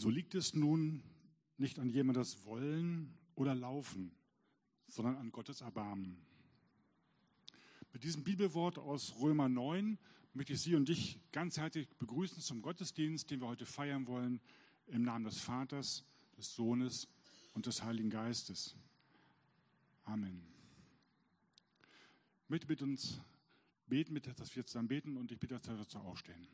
So liegt es nun nicht an jemandes Wollen oder Laufen, sondern an Gottes Erbarmen. Mit diesem Bibelwort aus Römer 9 möchte ich Sie und dich ganz herzlich begrüßen zum Gottesdienst, den wir heute feiern wollen, im Namen des Vaters, des Sohnes und des Heiligen Geistes. Amen. Ich möchte mit uns beten, dass wir zusammen beten, und ich bitte, dass wir dazu aufstehen.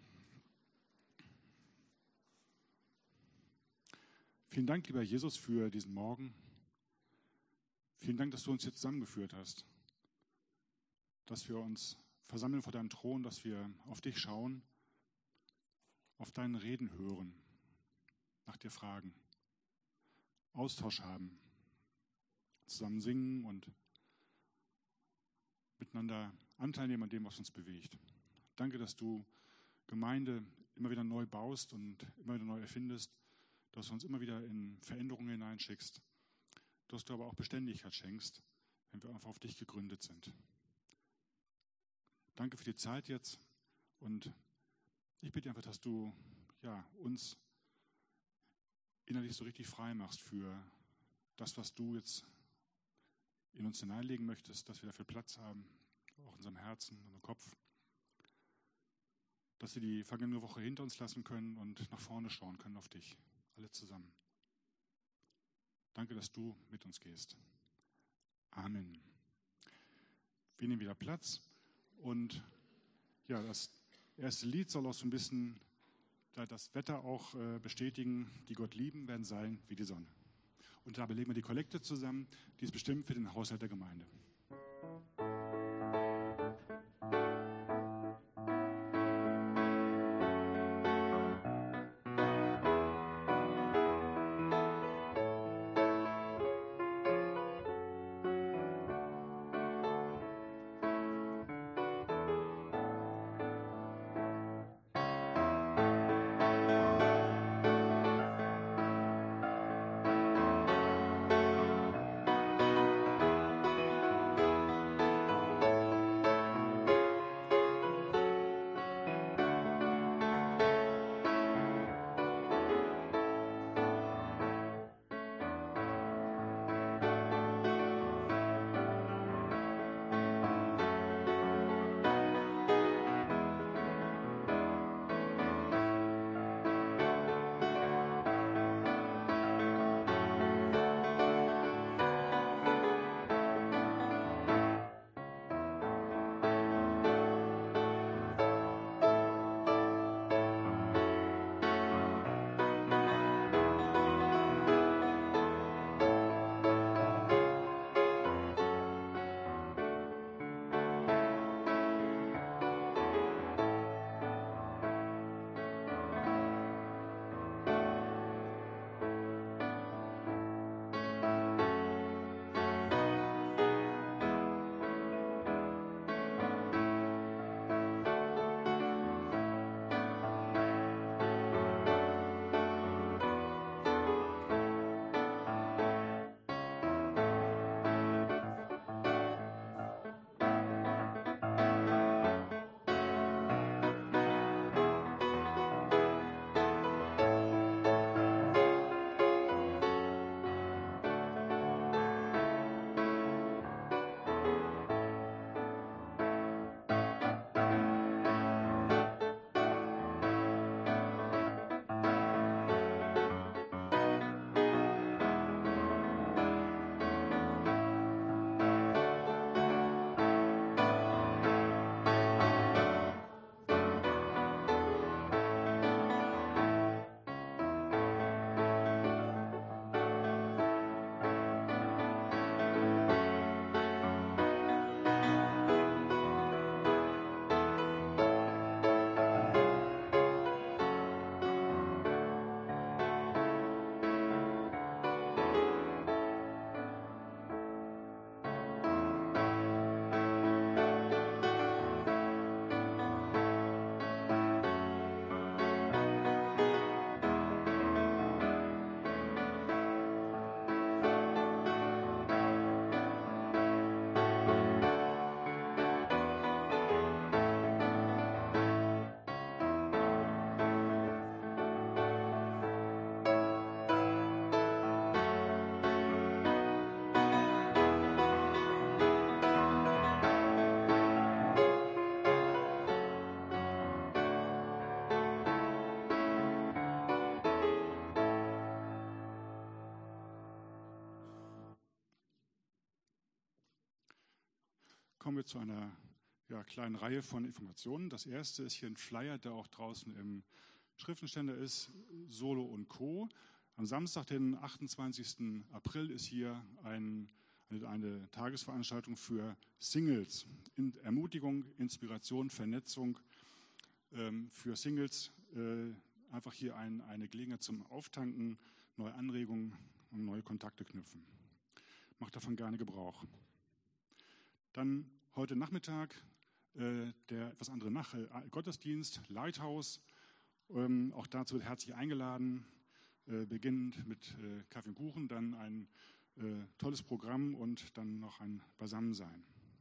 Vielen Dank, lieber Jesus, für diesen Morgen. Vielen Dank, dass du uns hier zusammengeführt hast, dass wir uns versammeln vor deinem Thron, dass wir auf dich schauen, auf deinen Reden hören, nach dir fragen, Austausch haben, zusammen singen und miteinander Anteil nehmen an dem, was uns bewegt. Danke, dass du Gemeinde immer wieder neu baust und immer wieder neu erfindest, dass du uns immer wieder in Veränderungen hineinschickst, dass du aber auch Beständigkeit schenkst, wenn wir einfach auf dich gegründet sind. Danke für die Zeit jetzt, und ich bitte einfach, dass du uns innerlich so richtig frei machst für das, was du jetzt in uns hineinlegen möchtest, dass wir dafür Platz haben, auch in unserem Herzen, in unserem Kopf, dass wir die vergangene Woche hinter uns lassen können und nach vorne schauen können auf dich, alle zusammen. Danke, dass du mit uns gehst. Amen. Wir nehmen wieder Platz, und das erste Lied soll auch so ein bisschen das Wetter auch bestätigen. Die Gott lieben, werden sein wie die Sonne. Und dabei legen wir die Kollekte zusammen, die ist bestimmt für den Haushalt der Gemeinde. kommen wir zu einer kleinen Reihe von Informationen. Das erste ist hier ein Flyer, der auch draußen im Schriftenständer ist, Solo und Co. Am Samstag, den 28. April, ist hier eine Tagesveranstaltung für Singles. Ermutigung, Inspiration, Vernetzung für Singles. Einfach hier eine Gelegenheit zum Auftanken, neue Anregungen und neue Kontakte knüpfen. Macht davon gerne Gebrauch. Dann heute Nachmittag der etwas andere Gottesdienst, Lighthouse. Auch dazu wird herzlich eingeladen, beginnend mit Kaffee und Kuchen, dann ein tolles Programm und dann noch ein Beisammensein.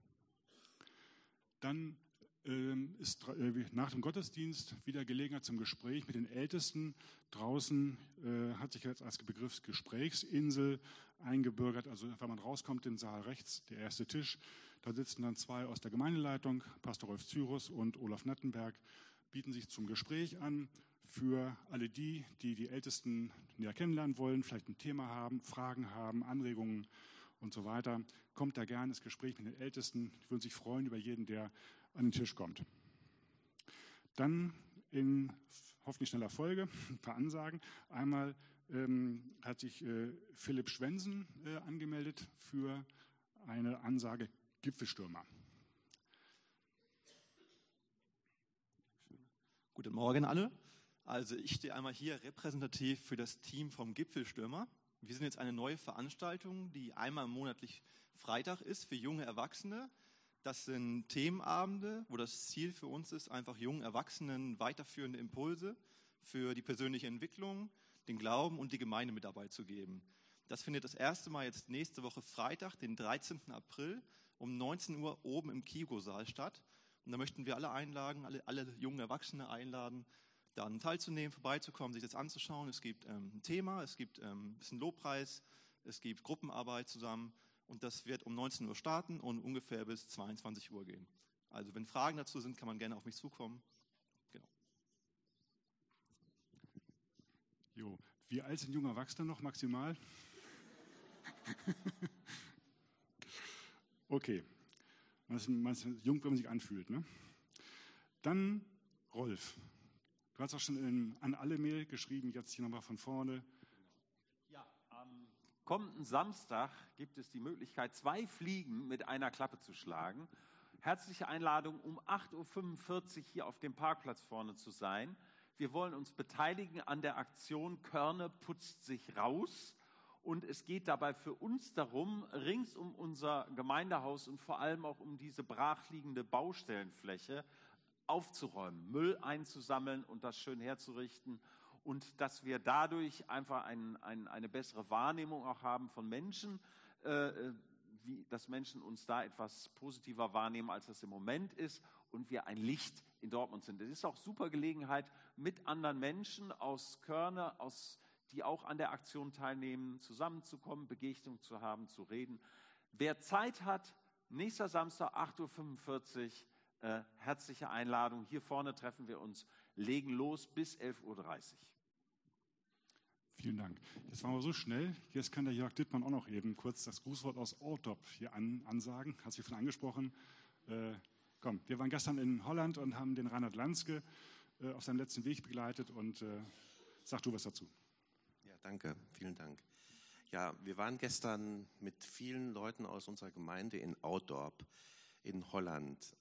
Dann ist nach dem Gottesdienst wieder Gelegenheit zum Gespräch mit den Ältesten. Draußen hat sich jetzt als Begriff Gesprächsinsel eingebürgert. Also wenn man rauskommt, den Saal rechts, der erste Tisch, da sitzen dann 2 aus der Gemeindeleitung, Pastor Rolf Zyrus und Olaf Nattenberg, bieten sich zum Gespräch an für alle die Ältesten näher kennenlernen wollen, vielleicht ein Thema haben, Fragen haben, Anregungen und so weiter. Kommt da gerne ins Gespräch mit den Ältesten. Die würden sich freuen über jeden, der an den Tisch kommt. Dann in hoffentlich schneller Folge ein paar Ansagen. Einmal hat sich Philipp Schwensen angemeldet für eine Ansage Gipfelstürmer. Guten Morgen alle. Also ich stehe einmal hier repräsentativ für das Team vom Gipfelstürmer. Wir sind jetzt eine neue Veranstaltung, die einmal monatlich Freitag ist für junge Erwachsene. Das sind Themenabende, wo das Ziel für uns ist, einfach jungen Erwachsenen weiterführende Impulse für die persönliche Entwicklung, den Glauben und die Gemeinde mit dabei zu geben. Das findet das erste Mal jetzt nächste Woche Freitag, den 13. April um 19 Uhr oben im Kigo-Saal statt. Und da möchten wir alle einladen, alle jungen Erwachsene einladen, dann teilzunehmen, vorbeizukommen, sich das anzuschauen. Es gibt ein Thema, es gibt ein bisschen Lobpreis, es gibt Gruppenarbeit zusammen. Und das wird um 19 Uhr starten und ungefähr bis 22 Uhr gehen. Also wenn Fragen dazu sind, kann man gerne auf mich zukommen. Genau. Jo, wie alt sind junge Erwachsene noch maximal? Okay, man ist jung, wenn man sich anfühlt. Ne? Dann Rolf. Du hast auch schon an alle Mail geschrieben, jetzt hier nochmal von vorne. Ja, am kommenden Samstag gibt es die Möglichkeit, 2 Fliegen mit einer Klappe zu schlagen. Herzliche Einladung, um 8.45 Uhr hier auf dem Parkplatz vorne zu sein. Wir wollen uns beteiligen an der Aktion Körne putzt sich raus. Und es geht dabei für uns darum, rings um unser Gemeindehaus und vor allem auch um diese brachliegende Baustellenfläche aufzuräumen, Müll einzusammeln und das schön herzurichten. Und dass wir dadurch einfach eine bessere Wahrnehmung auch haben von Menschen, dass Menschen uns da etwas positiver wahrnehmen, als das im Moment ist und wir ein Licht in Dortmund sind. Es ist auch super Gelegenheit, mit anderen Menschen aus Körne, die auch an der Aktion teilnehmen, zusammenzukommen, Begegnung zu haben, zu reden. Wer Zeit hat, nächster Samstag, 8.45 Uhr, herzliche Einladung. Hier vorne treffen wir uns, legen los bis 11.30 Uhr. Vielen Dank. Jetzt waren wir so schnell. Jetzt kann der Jörg Dittmann auch noch eben kurz das Grußwort aus Ordop hier ansagen. Hast du schon angesprochen? Komm, wir waren gestern in Holland und haben den Reinhard Lanske auf seinem letzten Weg begleitet und sag du was dazu. Ja, danke. Vielen Dank. Ja, wir waren gestern mit vielen Leuten aus unserer Gemeinde in Oudorp in Holland.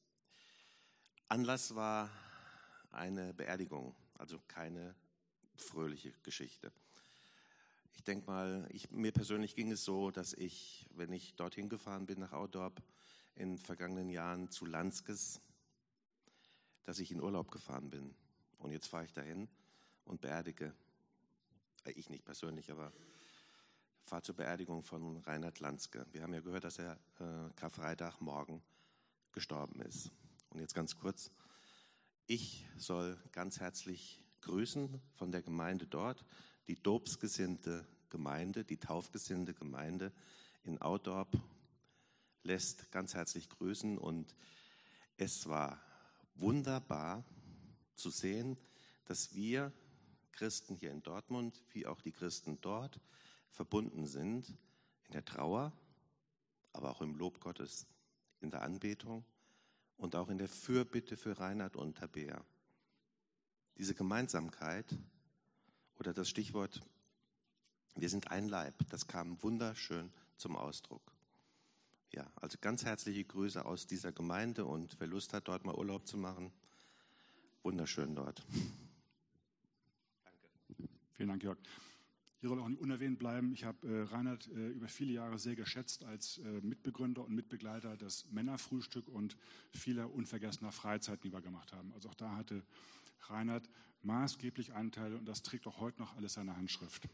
Anlass war eine Beerdigung, also keine fröhliche Geschichte. Ich denke mal, mir persönlich ging es so, dass ich, wenn ich dorthin gefahren bin nach Oudorp in vergangenen Jahren zu Lanskes, dass ich in Urlaub gefahren bin. Und jetzt fahre ich dahin und beerdige. Ich nicht persönlich, aber fahre zur Beerdigung von Reinhard Lanske. Wir haben ja gehört, dass er Karfreitagmorgen gestorben ist. Und jetzt ganz kurz, ich soll ganz herzlich grüßen von der Gemeinde dort, die dopsgesinnte Gemeinde, die taufgesinnte Gemeinde in Oudorp lässt ganz herzlich grüßen. Und es war wunderbar zu sehen, dass wir Christen hier in Dortmund, wie auch die Christen dort, verbunden sind in der Trauer, aber auch im Lob Gottes, in der Anbetung und auch in der Fürbitte für Reinhard und Tabea. Diese Gemeinsamkeit oder das Stichwort, wir sind ein Leib, das kam wunderschön zum Ausdruck. Ja, also ganz herzliche Grüße aus dieser Gemeinde und wer Lust hat, dort mal Urlaub zu machen, wunderschön dort. Danke. Vielen Dank, Jörg. Hier soll auch nicht unerwähnt bleiben. Ich habe Reinhard über viele Jahre sehr geschätzt als Mitbegründer und Mitbegleiter des Männerfrühstück und vieler unvergessener Freizeiten, die wir gemacht haben. Also auch da hatte Reinhard maßgeblich Anteile und das trägt auch heute noch alles seine Handschrift.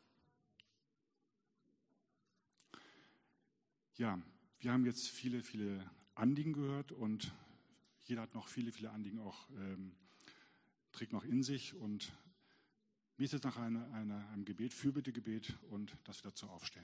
Ja, wir haben jetzt viele, viele Anliegen gehört und jeder hat noch viele, viele Anliegen auch, trägt noch in sich und mir ist jetzt nach einem Gebet, Fürbittegebet und dass wir dazu aufstehen.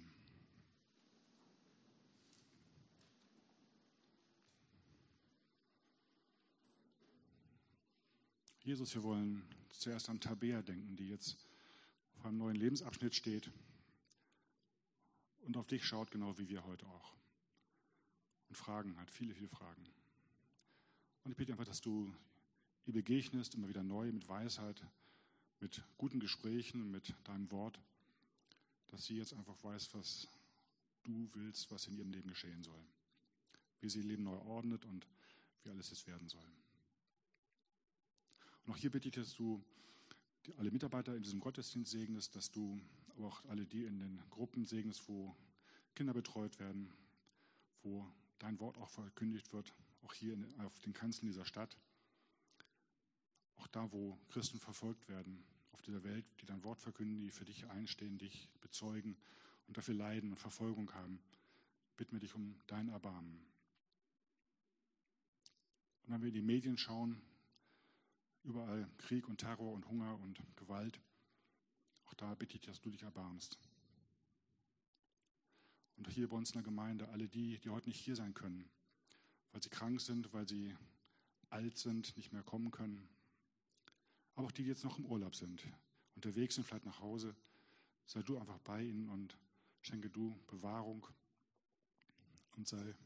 Jesus, wir wollen zuerst an Tabea denken, die jetzt auf einem neuen Lebensabschnitt steht und auf dich schaut, genau wie wir heute auch. Und Fragen hat, viele, viele Fragen. Und ich bitte einfach, dass du ihr begegnest, immer wieder neu, mit Weisheit, mit guten Gesprächen, mit deinem Wort, dass sie jetzt einfach weiß, was du willst, was in ihrem Leben geschehen soll. Wie sie ihr Leben neu ordnet und wie alles es werden soll. Und auch hier bitte ich, dass du alle Mitarbeiter in diesem Gottesdienst segnest, dass du aber auch alle die in den Gruppen segnest, wo Kinder betreut werden, wo dein Wort auch verkündigt wird, auch hier auf den Kanzeln dieser Stadt. Auch da, wo Christen verfolgt werden, auf dieser Welt, die dein Wort verkünden, die für dich einstehen, dich bezeugen und dafür leiden und Verfolgung haben, bitten wir dich um dein Erbarmen. Und wenn wir in die Medien schauen, überall Krieg und Terror und Hunger und Gewalt, auch da bitte ich, dass du dich erbarmst. Und hier bei uns in der Gemeinde, alle die heute nicht hier sein können, weil sie krank sind, weil sie alt sind, nicht mehr kommen können, aber auch die jetzt noch im Urlaub sind, unterwegs sind, vielleicht nach Hause, sei du einfach bei ihnen und schenke du Bewahrung und sei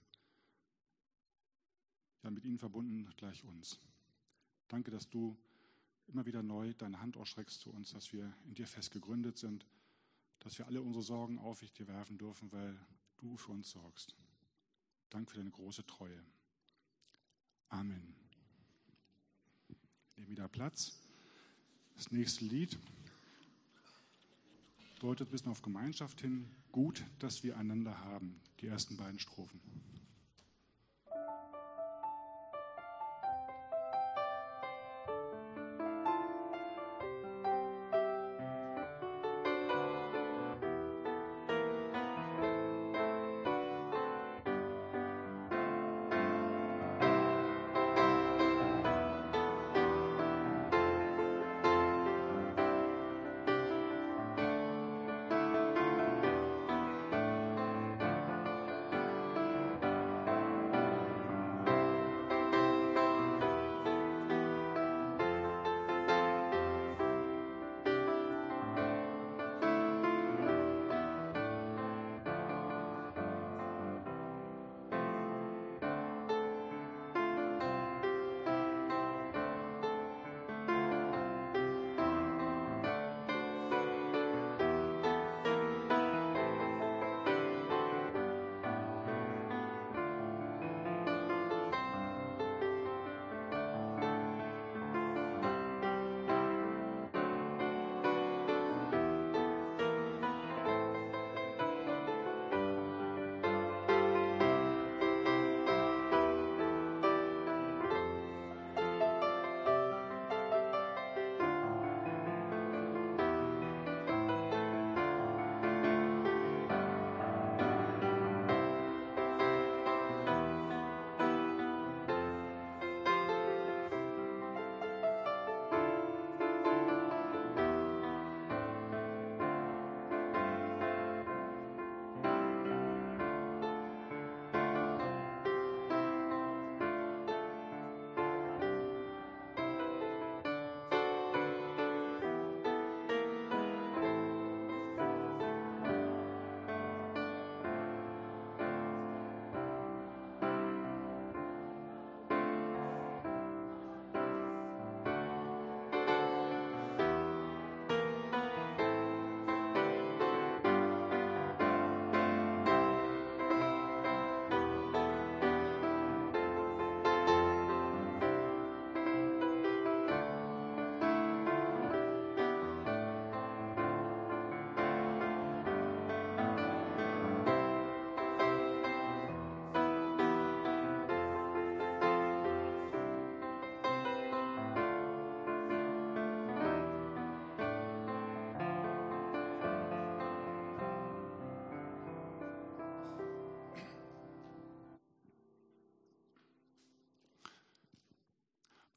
ja mit ihnen verbunden gleich uns. Danke, dass du immer wieder neu deine Hand ausstreckst zu uns, dass wir in dir fest gegründet sind, dass wir alle unsere Sorgen auf dich dir werfen dürfen, weil du für uns sorgst. Danke für deine große Treue. Amen. Nehmen wieder Platz. Das nächste Lied deutet ein bisschen auf Gemeinschaft hin. Gut, dass wir einander haben. Die ersten beiden Strophen.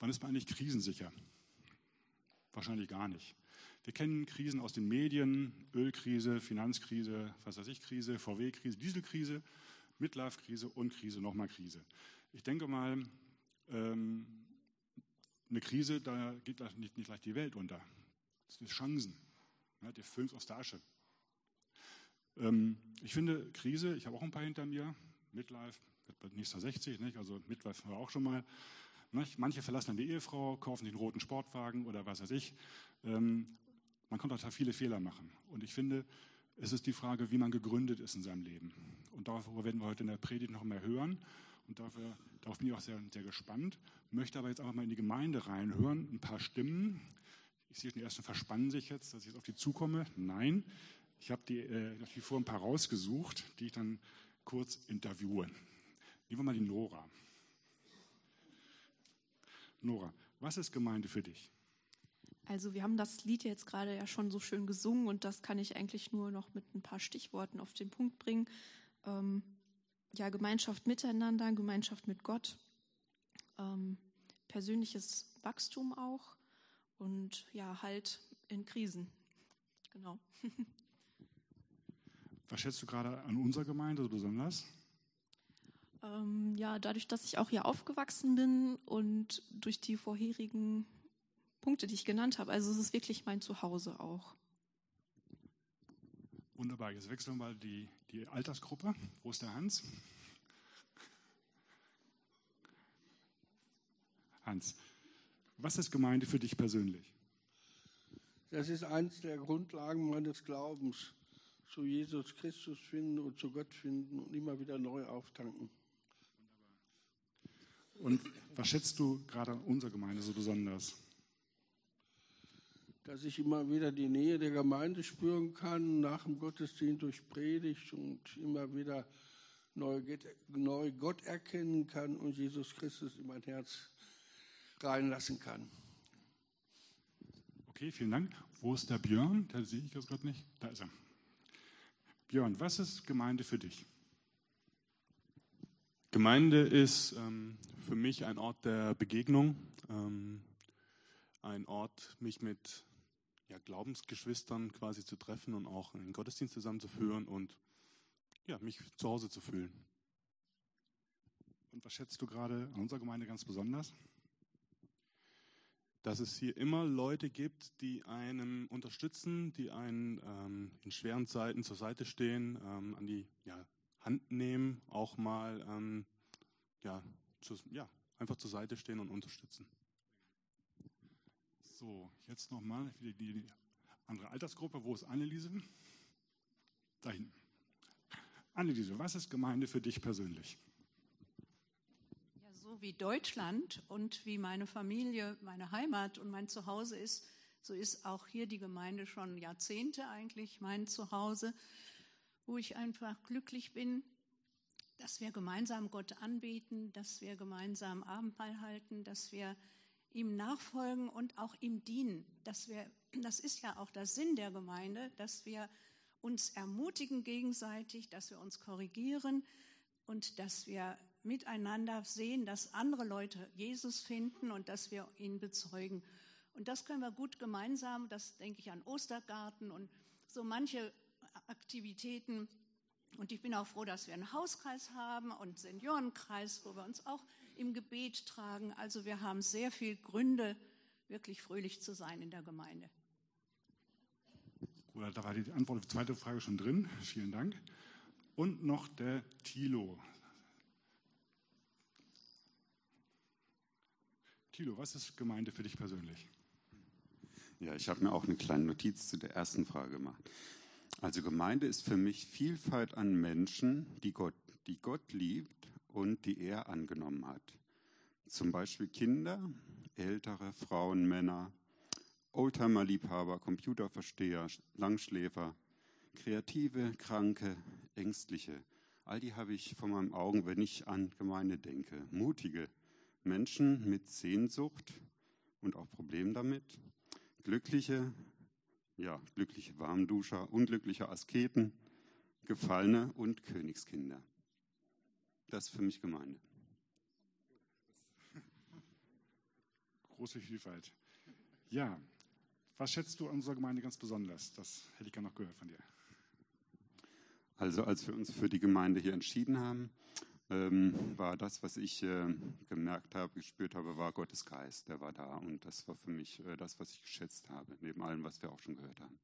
Wann ist man eigentlich krisensicher? Wahrscheinlich gar nicht. Wir kennen Krisen aus den Medien, Ölkrise, Finanzkrise, was weiß ich, Krise, VW-Krise, Dieselkrise, Midlife-Krise und Krise, nochmal Krise. Ich denke mal, eine Krise, da geht nicht gleich die Welt unter. Das sind Chancen, ja, die füllen es aus der Asche. Ich finde Krise, ich habe auch ein paar hinter mir, Midlife, wird bald nächster 60, nicht? Also Midlife war auch schon mal. Nicht? Manche verlassen dann die Ehefrau, kaufen den roten Sportwagen oder was weiß ich. Man kann total viele Fehler machen. Und ich finde, es ist die Frage, wie man gegründet ist in seinem Leben. Und darüber werden wir heute in der Predigt noch mehr hören. Und darauf bin ich auch sehr, sehr gespannt. Möchte aber jetzt einfach mal in die Gemeinde reinhören. Ein paar Stimmen. Ich sehe schon, die ersten verspannen sich jetzt, dass ich jetzt auf die zukomme. Nein, ich habe die vor ein paar rausgesucht, die ich dann kurz interviewe. Nehmen wir mal die Nora. Nora, was ist Gemeinde für dich? Also wir haben das Lied jetzt gerade ja schon so schön gesungen und das kann ich eigentlich nur noch mit ein paar Stichworten auf den Punkt bringen. Ja, Gemeinschaft miteinander, Gemeinschaft mit Gott, persönliches Wachstum auch und ja, Halt in Krisen. Genau. Was schätzt du gerade an unserer Gemeinde so besonders? Ja, dadurch, dass ich auch hier aufgewachsen bin und durch die vorherigen Punkte, die ich genannt habe, also es ist wirklich mein Zuhause auch. Wunderbar, jetzt wechseln wir mal die Altersgruppe. Wo ist der Hans? Hans, was ist Gemeinde für dich persönlich? Das ist eins der Grundlagen meines Glaubens. Zu Jesus Christus finden und zu Gott finden und immer wieder neu auftanken. Und was schätzt du gerade an unserer Gemeinde so besonders? Dass ich immer wieder die Nähe der Gemeinde spüren kann, nach dem Gottesdienst durch Predigt und immer wieder neu Gott erkennen kann und Jesus Christus in mein Herz reinlassen kann. Okay, vielen Dank. Wo ist der Björn? Da sehe ich das gerade nicht. Da ist er. Björn, was ist Gemeinde für dich? Gemeinde ist für mich ein Ort der Begegnung, ein Ort, mich mit Glaubensgeschwistern quasi zu treffen und auch einen Gottesdienst zusammenzuführen und mich zu Hause zu fühlen. Und was schätzt du gerade an unserer Gemeinde ganz besonders? Dass es hier immer Leute gibt, die einen unterstützen, die einen in schweren Zeiten zur Seite stehen, an die Hand nehmen, auch mal einfach zur Seite stehen und unterstützen. So, jetzt nochmal die andere Altersgruppe. Wo ist Anneliese? Da hinten. Anneliese, was ist Gemeinde für dich persönlich? Ja, so wie Deutschland und wie meine Familie, meine Heimat und mein Zuhause ist, so ist auch hier die Gemeinde schon Jahrzehnte eigentlich mein Zuhause, wo ich einfach glücklich bin, dass wir gemeinsam Gott anbeten, dass wir gemeinsam Abendmahl halten, dass wir ihm nachfolgen und auch ihm dienen. Das ist ja auch der Sinn der Gemeinde, dass wir uns ermutigen gegenseitig, dass wir uns korrigieren und dass wir miteinander sehen, dass andere Leute Jesus finden und dass wir ihn bezeugen. Und das können wir gut gemeinsam, das denke ich an Ostergarten und so manche Aktivitäten. Und ich bin auch froh, dass wir einen Hauskreis haben und einen Seniorenkreis, wo wir uns auch im Gebet tragen. Also wir haben sehr viele Gründe, wirklich fröhlich zu sein in der Gemeinde. Oder da war die Antwort auf die zweite Frage schon drin. Vielen Dank. Und noch der Thilo. Thilo, was ist Gemeinde für dich persönlich? Ja, ich habe mir auch eine kleine Notiz zu der ersten Frage gemacht. Also Gemeinde ist für mich Vielfalt an Menschen, die Gott liebt und die er angenommen hat. Zum Beispiel Kinder, ältere Frauen, Männer, Oldtimer-Liebhaber, Computerversteher, Langschläfer, Kreative, Kranke, Ängstliche. All die habe ich vor meinen Augen, wenn ich an Gemeinde denke. Mutige Menschen mit Sehnsucht und auch Problemen damit. Glückliche Warmduscher, unglückliche Asketen, Gefallene und Königskinder. Das ist für mich Gemeinde. große Vielfalt. Ja, was schätzt du an unserer Gemeinde ganz besonders? Das hätte ich gerne noch gehört von dir. Also als wir uns für die Gemeinde hier entschieden haben, war das, was ich gemerkt habe, gespürt habe, war Gottes Geist. Der war da und das war für mich das, was ich geschätzt habe, neben allem, was wir auch schon gehört haben.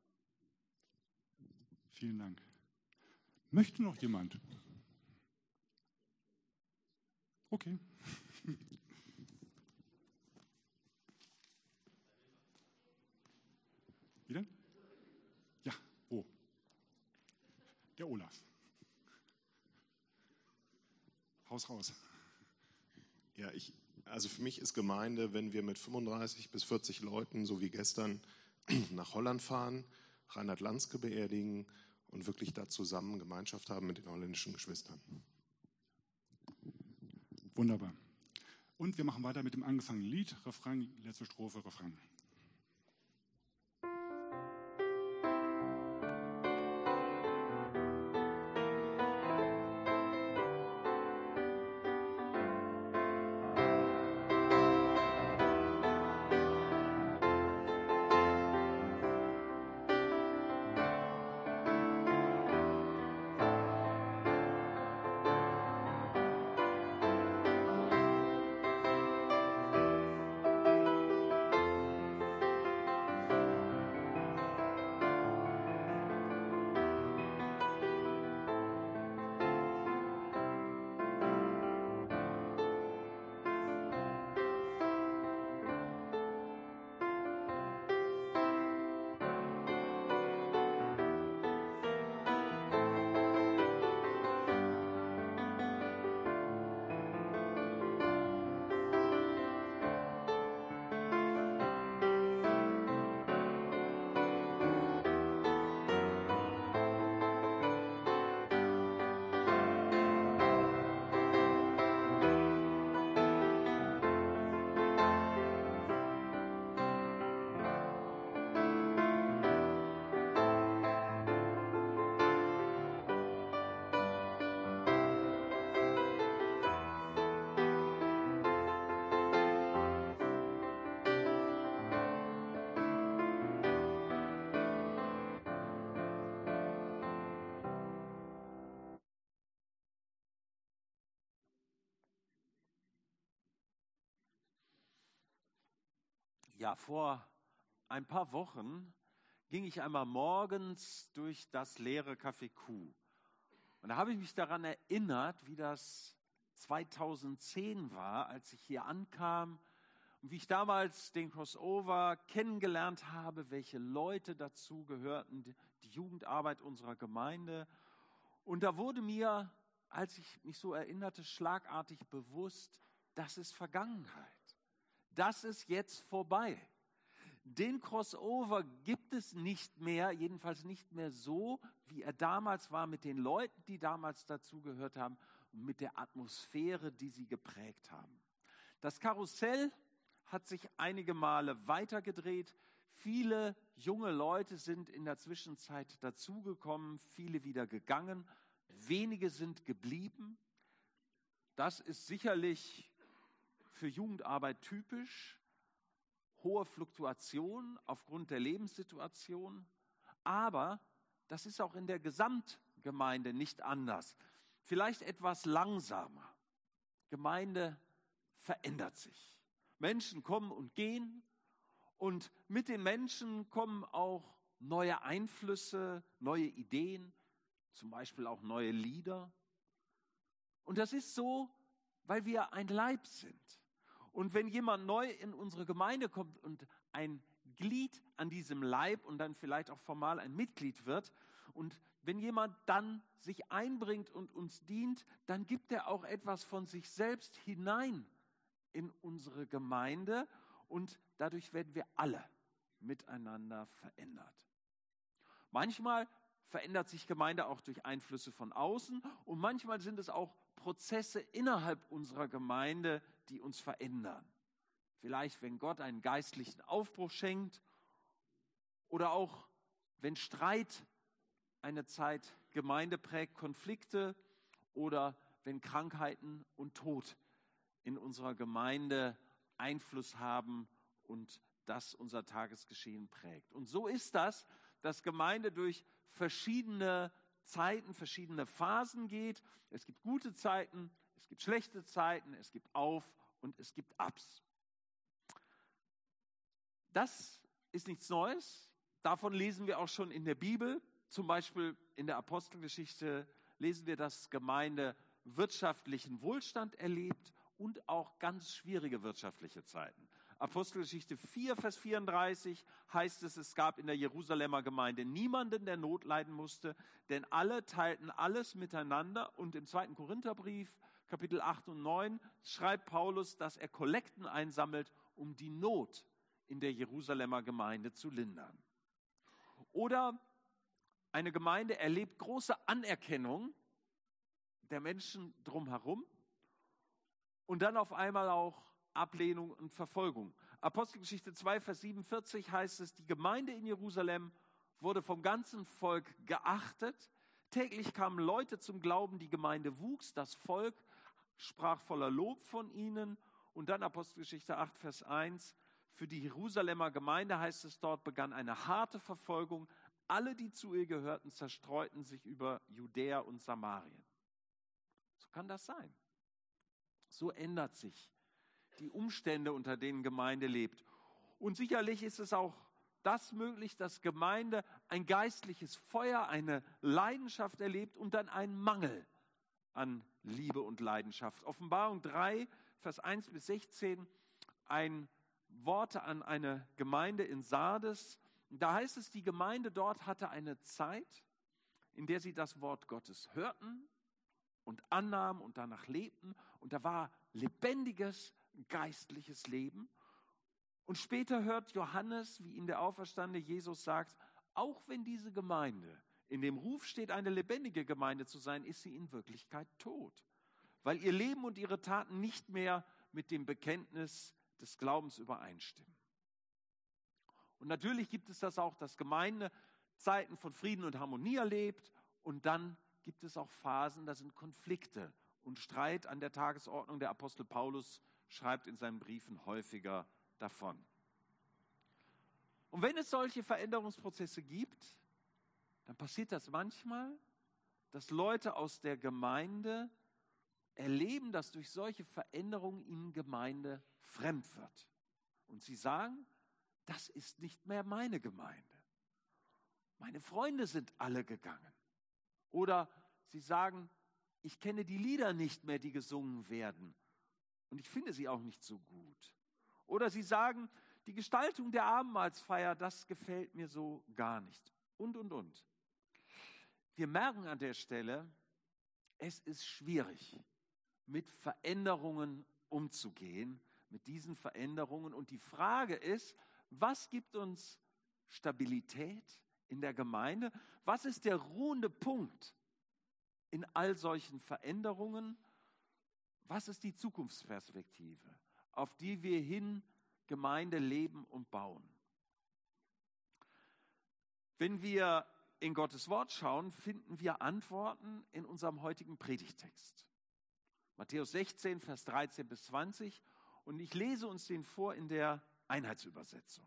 Vielen Dank. Möchte noch jemand? Okay. Wieder? Ja, wo? Der Olaf. Haus raus. Ja, also für mich ist Gemeinde, wenn wir mit 35 bis 40 Leuten, so wie gestern, nach Holland fahren, Reinhard Lanske beerdigen und wirklich da zusammen Gemeinschaft haben mit den holländischen Geschwistern. Wunderbar. Und wir machen weiter mit dem angefangenen Lied. Refrain, letzte Strophe, Refrain. Ja, vor ein paar Wochen ging ich einmal morgens durch das leere Café Q. Und da habe ich mich daran erinnert, wie das 2010 war, als ich hier ankam und wie ich damals den Crossover kennengelernt habe, welche Leute dazu gehörten, die Jugendarbeit unserer Gemeinde. Und da wurde mir, als ich mich so erinnerte, schlagartig bewusst, das ist Vergangenheit. Das ist jetzt vorbei. Den Crossover gibt es nicht mehr, jedenfalls nicht mehr so, wie er damals war, mit den Leuten, die damals dazugehört haben und mit der Atmosphäre, die sie geprägt haben. Das Karussell hat sich einige Male weitergedreht. Viele junge Leute sind in der Zwischenzeit dazugekommen, viele wieder gegangen, wenige sind geblieben. Das ist sicherlich für Jugendarbeit typisch, hohe Fluktuation aufgrund der Lebenssituation, aber das ist auch in der Gesamtgemeinde nicht anders. Vielleicht etwas langsamer. Gemeinde verändert sich. Menschen kommen und gehen und mit den Menschen kommen auch neue Einflüsse, neue Ideen, zum Beispiel auch neue Lieder. Und das ist so, weil wir ein Leib sind. Und wenn jemand neu in unsere Gemeinde kommt und ein Glied an diesem Leib und dann vielleicht auch formal ein Mitglied wird und wenn jemand dann sich einbringt und uns dient, dann gibt er auch etwas von sich selbst hinein in unsere Gemeinde und dadurch werden wir alle miteinander verändert. Manchmal verändert sich Gemeinde auch durch Einflüsse von außen und manchmal sind es auch Prozesse innerhalb unserer Gemeinde, die uns verändern. Vielleicht, wenn Gott einen geistlichen Aufbruch schenkt oder auch, wenn Streit eine Zeit Gemeinde prägt, Konflikte oder wenn Krankheiten und Tod in unserer Gemeinde Einfluss haben und das unser Tagesgeschehen prägt. Und so ist das, dass Gemeinde durch verschiedene Zeiten, verschiedene Phasen geht. Es gibt gute Zeiten, es gibt schlechte Zeiten, es gibt Auf- und es gibt Abs. Das ist nichts Neues. Davon lesen wir auch schon in der Bibel. Zum Beispiel in der Apostelgeschichte lesen wir, dass Gemeinde wirtschaftlichen Wohlstand erlebt und auch ganz schwierige wirtschaftliche Zeiten. Apostelgeschichte 4, Vers 34 heißt es, es gab in der Jerusalemer Gemeinde niemanden, der Not leiden musste, denn alle teilten alles miteinander. Und im 2. Korintherbrief, Kapitel 8 und 9, schreibt Paulus, dass er Kollekten einsammelt, um die Not in der Jerusalemer Gemeinde zu lindern. Oder eine Gemeinde erlebt große Anerkennung der Menschen drumherum und dann auf einmal auch Ablehnung und Verfolgung. Apostelgeschichte 2, Vers 47 heißt es, die Gemeinde in Jerusalem wurde vom ganzen Volk geachtet. Täglich kamen Leute zum Glauben, die Gemeinde wuchs, das Volk sprach voller Lob von ihnen. Und dann Apostelgeschichte 8, Vers 1, für die Jerusalemer Gemeinde heißt es dort, begann eine harte Verfolgung. Alle, die zu ihr gehörten, zerstreuten sich über Judäa und Samarien. So kann das sein. So ändert sich die Umstände, unter denen Gemeinde lebt. Und sicherlich ist es auch das möglich, dass Gemeinde ein geistliches Feuer, eine Leidenschaft erlebt und dann einen Mangel an Liebe und Leidenschaft. Offenbarung 3, Vers 1 bis 16, ein Wort an eine Gemeinde in Sardes. Da heißt es, die Gemeinde dort hatte eine Zeit, in der sie das Wort Gottes hörten und annahmen und danach lebten. Und da war lebendiges, geistliches Leben. Und später hört Johannes, wie ihm der auferstandene Jesus sagt, auch wenn diese Gemeinde in dem Ruf steht, eine lebendige Gemeinde zu sein, ist sie in Wirklichkeit tot. Weil ihr Leben und ihre Taten nicht mehr mit dem Bekenntnis des Glaubens übereinstimmen. Und natürlich gibt es das auch, dass Gemeinde Zeiten von Frieden und Harmonie erlebt und dann gibt es auch Phasen, da sind Konflikte und Streit an der Tagesordnung. Der Apostel Paulus schreibt in seinen Briefen häufiger davon. Und wenn es solche Veränderungsprozesse gibt, dann passiert das manchmal, dass Leute aus der Gemeinde erleben, dass durch solche Veränderungen ihnen Gemeinde fremd wird. Und sie sagen, das ist nicht mehr meine Gemeinde. Meine Freunde sind alle gegangen. Oder sie sagen, ich kenne die Lieder nicht mehr, die gesungen werden. Und ich finde sie auch nicht so gut. Oder sie sagen, die Gestaltung der Abendmahlsfeier, das gefällt mir so gar nicht. Und. Wir merken an der Stelle, es ist schwierig, mit Veränderungen umzugehen, mit diesen Veränderungen. Und die Frage ist, was gibt uns Stabilität in der Gemeinde? Was ist der ruhende Punkt in all solchen Veränderungen? Was ist die Zukunftsperspektive, auf die wir hin Gemeinde leben und bauen? Wenn wir in Gottes Wort schauen, finden wir Antworten in unserem heutigen Predigtext. Matthäus 16, Vers 13 bis 20. Und ich lese uns den vor in der Einheitsübersetzung.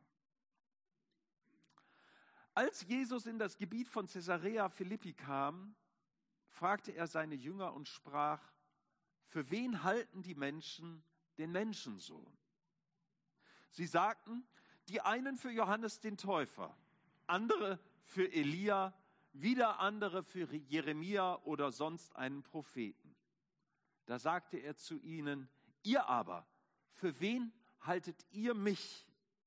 Als Jesus in das Gebiet von Caesarea Philippi kam, fragte er seine Jünger und sprach, für wen halten die Menschen den Menschensohn? Sie sagten, die einen für Johannes den Täufer, andere für Elia, wieder andere für Jeremia oder sonst einen Propheten. Da sagte er zu ihnen, ihr aber, für wen haltet ihr mich?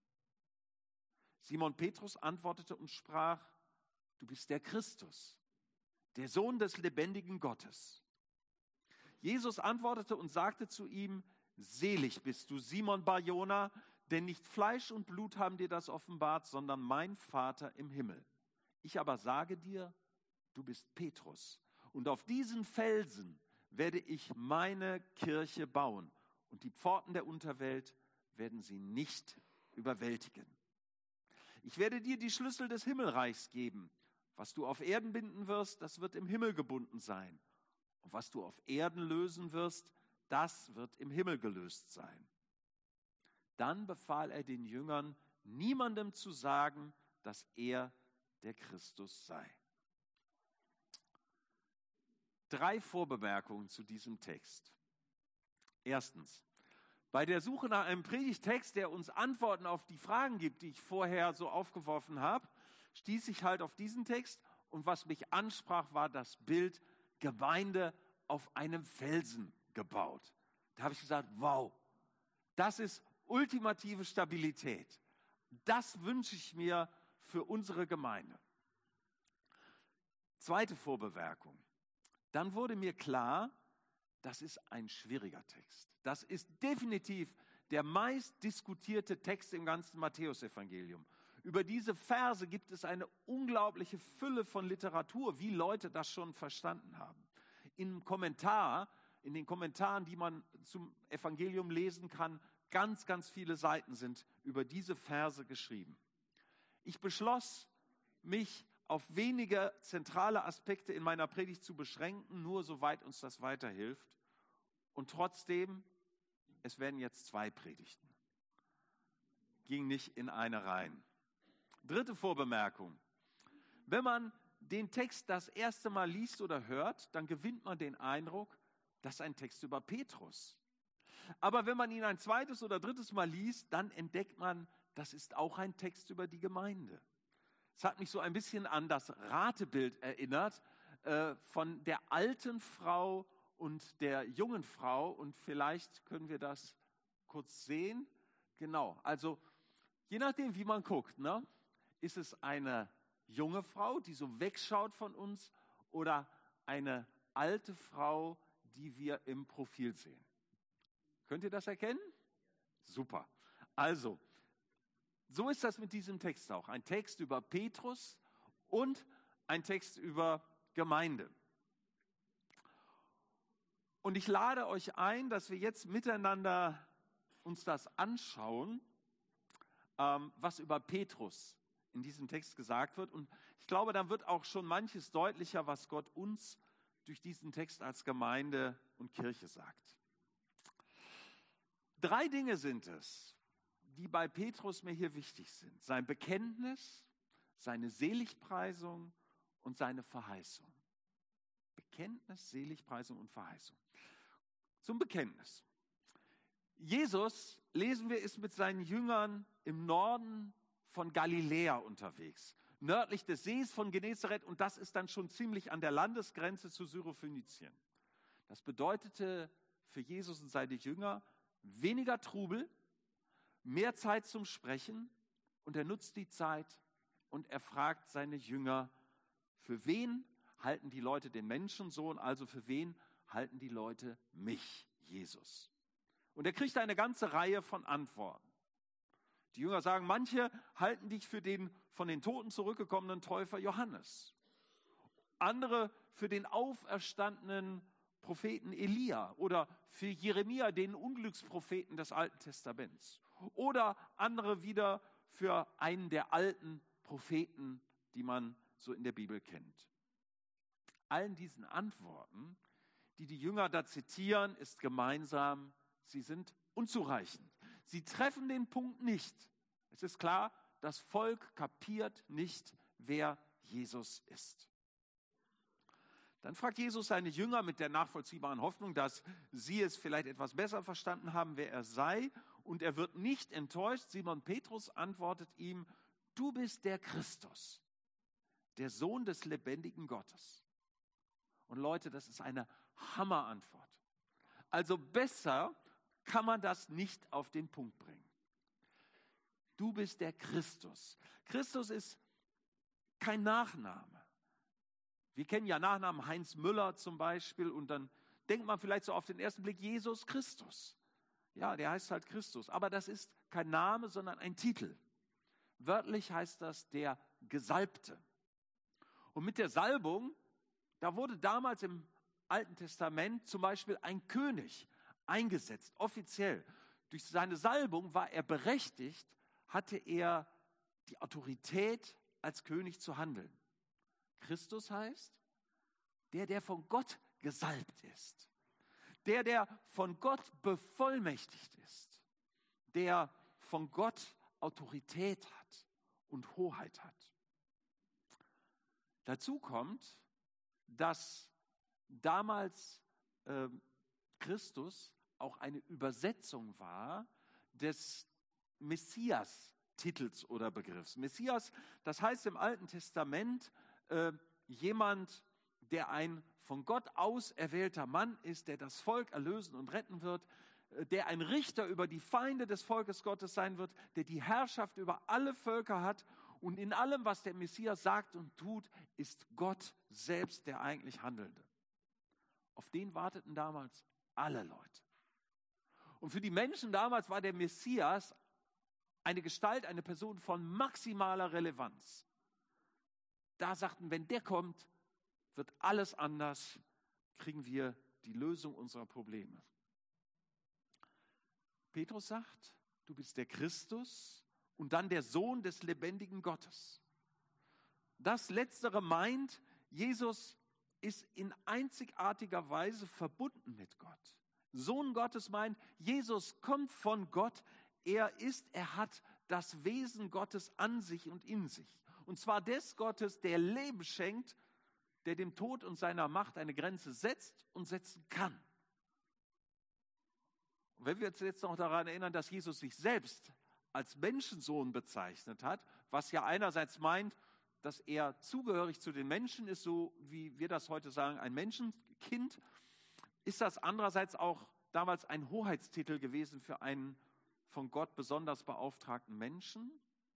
Simon Petrus antwortete und sprach, du bist der Christus, der Sohn des lebendigen Gottes. Jesus antwortete und sagte zu ihm, selig bist du, Simon Bar-Jona, denn nicht Fleisch und Blut haben dir das offenbart, sondern mein Vater im Himmel. Ich aber sage dir, du bist Petrus, und auf diesen Felsen werde ich meine Kirche bauen, und die Pforten der Unterwelt werden sie nicht überwältigen. Ich werde dir die Schlüssel des Himmelreichs geben. Was du auf Erden binden wirst, das wird im Himmel gebunden sein. Und was du auf Erden lösen wirst, das wird im Himmel gelöst sein. Dann befahl er den Jüngern, niemandem zu sagen, dass er der Christus sei. 3 Vorbemerkungen zu diesem Text. Erstens, bei der Suche nach einem Predigtext, der uns Antworten auf die Fragen gibt, die ich vorher so aufgeworfen habe, stieß ich halt auf diesen Text. Und was mich ansprach, war das Bild Gemeinde auf einem Felsen gebaut. Da habe ich gesagt, wow, das ist ultimative Stabilität. Das wünsche ich mir für unsere Gemeinde. Zweite Vorbemerkung. Dann wurde mir klar, das ist ein schwieriger Text. Das ist definitiv der meist diskutierte Text im ganzen Matthäusevangelium. Über diese Verse gibt es eine unglaubliche Fülle von Literatur, wie Leute das schon verstanden haben. In den Kommentaren, die man zum Evangelium lesen kann, ganz, ganz viele Seiten sind über diese Verse geschrieben. Ich beschloss, mich auf wenige zentrale Aspekte in meiner Predigt zu beschränken, nur soweit uns das weiterhilft. Und trotzdem, es werden jetzt 2 Predigten. Ging nicht in eine rein. Dritte Vorbemerkung. Wenn man den Text das erste Mal liest oder hört, dann gewinnt man den Eindruck, das ist ein Text über Petrus. Aber wenn man ihn ein zweites oder drittes Mal liest, dann entdeckt man, das ist auch ein Text über die Gemeinde. Es hat mich so ein bisschen an das Ratebild erinnert von der alten Frau und der jungen Frau. Und vielleicht können wir das kurz sehen. Genau, also je nachdem, wie man guckt, ne? Ist es eine junge Frau, die so wegschaut von uns, oder eine alte Frau, die wir im Profil sehen? Könnt ihr das erkennen? Super. Also, so ist das mit diesem Text auch. Ein Text über Petrus und ein Text über Gemeinde. Und ich lade euch ein, dass wir jetzt miteinander uns das anschauen, was über Petrus in diesem Text gesagt wird. Und ich glaube, dann wird auch schon manches deutlicher, was Gott uns durch diesen Text als Gemeinde und Kirche sagt. 3 Dinge sind es, die bei Petrus mir hier wichtig sind. Sein Bekenntnis, seine Seligpreisung und seine Verheißung. Bekenntnis, Seligpreisung und Verheißung. Zum Bekenntnis. Jesus, lesen wir, ist mit seinen Jüngern im Norden von Galiläa unterwegs, nördlich des Sees von Genezareth, und das ist dann schon ziemlich an der Landesgrenze zu Syrophönizien. Das bedeutete für Jesus und seine Jünger weniger Trubel, mehr Zeit zum Sprechen, und er nutzt die Zeit und er fragt seine Jünger, für wen halten die Leute den Menschensohn, also für wen halten die Leute mich, Jesus? Und er kriegt eine ganze Reihe von Antworten. Die Jünger sagen, manche halten dich für den von den Toten zurückgekommenen Täufer Johannes. Andere für den auferstandenen Propheten Elia oder für Jeremia, den Unglückspropheten des Alten Testaments. Oder andere wieder für einen der alten Propheten, die man so in der Bibel kennt. Allen diesen Antworten, die die Jünger da zitieren, ist gemeinsam, sie sind unzureichend. Sie treffen den Punkt nicht. Es ist klar, das Volk kapiert nicht, wer Jesus ist. Dann fragt Jesus seine Jünger mit der nachvollziehbaren Hoffnung, dass sie es vielleicht etwas besser verstanden haben, wer er sei. Und er wird nicht enttäuscht. Simon Petrus antwortet ihm, du bist der Christus, der Sohn des lebendigen Gottes. Und Leute, das ist eine Hammerantwort. Also besser kann man das nicht auf den Punkt bringen. Du bist der Christus. Christus ist kein Nachname. Wir kennen ja Nachnamen Heinz Müller zum Beispiel, und dann denkt man vielleicht so auf den ersten Blick Jesus Christus. Ja, der heißt halt Christus, aber das ist kein Name, sondern ein Titel. Wörtlich heißt das der Gesalbte. Und mit der Salbung, da wurde damals im Alten Testament zum Beispiel ein König eingesetzt, offiziell. Durch seine Salbung war er berechtigt, hatte er die Autorität, als König zu handeln. Christus heißt, der von Gott gesalbt ist. Der von Gott bevollmächtigt ist. Der von Gott Autorität hat und Hoheit hat. Dazu kommt, dass damals Christus auch eine Übersetzung war des Messias-Titels oder Begriffs. Messias, das heißt im Alten Testament jemand, der ein von Gott auserwählter Mann ist, der das Volk erlösen und retten wird, der ein Richter über die Feinde des Volkes Gottes sein wird, der die Herrschaft über alle Völker hat. Und in allem, was der Messias sagt und tut, ist Gott selbst der eigentlich Handelnde. Auf den warteten damals alle Leute. Und für die Menschen damals war der Messias eine Gestalt, eine Person von maximaler Relevanz. Da sagten, wenn der kommt, wird alles anders, kriegen wir die Lösung unserer Probleme. Petrus sagt, du bist der Christus und dann der Sohn des lebendigen Gottes. Das Letztere meint, Jesus ist in einzigartiger Weise verbunden mit Gott. Sohn Gottes meint, Jesus kommt von Gott, er hat das Wesen Gottes an sich und in sich. Und zwar des Gottes, der Leben schenkt, der dem Tod und seiner Macht eine Grenze setzt und setzen kann. Und wenn wir uns jetzt noch daran erinnern, dass Jesus sich selbst als Menschensohn bezeichnet hat, was ja einerseits meint, dass er zugehörig zu den Menschen ist, so wie wir das heute sagen, ein Menschenkind, ist das andererseits auch damals ein Hoheitstitel gewesen für einen von Gott besonders beauftragten Menschen.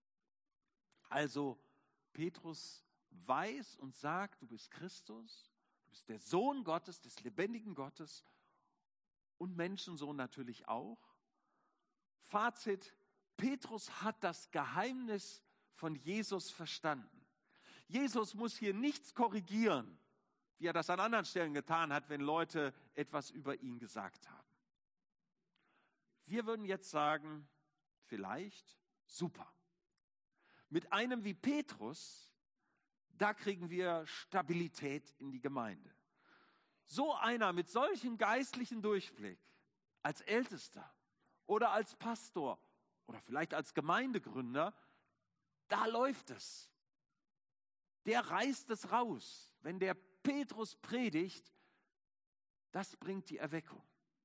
Also Petrus weiß und sagt, du bist Christus, du bist der Sohn Gottes, des lebendigen Gottes und Menschensohn natürlich auch. Fazit, Petrus hat das Geheimnis von Jesus verstanden. Jesus muss hier nichts korrigieren, wie er das an anderen Stellen getan hat, wenn Leute etwas über ihn gesagt haben. Wir würden jetzt sagen, vielleicht super. Mit einem wie Petrus, da kriegen wir Stabilität in die Gemeinde. So einer mit solchem geistlichen Durchblick, als Ältester oder als Pastor oder vielleicht als Gemeindegründer, da läuft es. Der reißt es raus. Wenn der Petrus predigt, das bringt die Erweckung.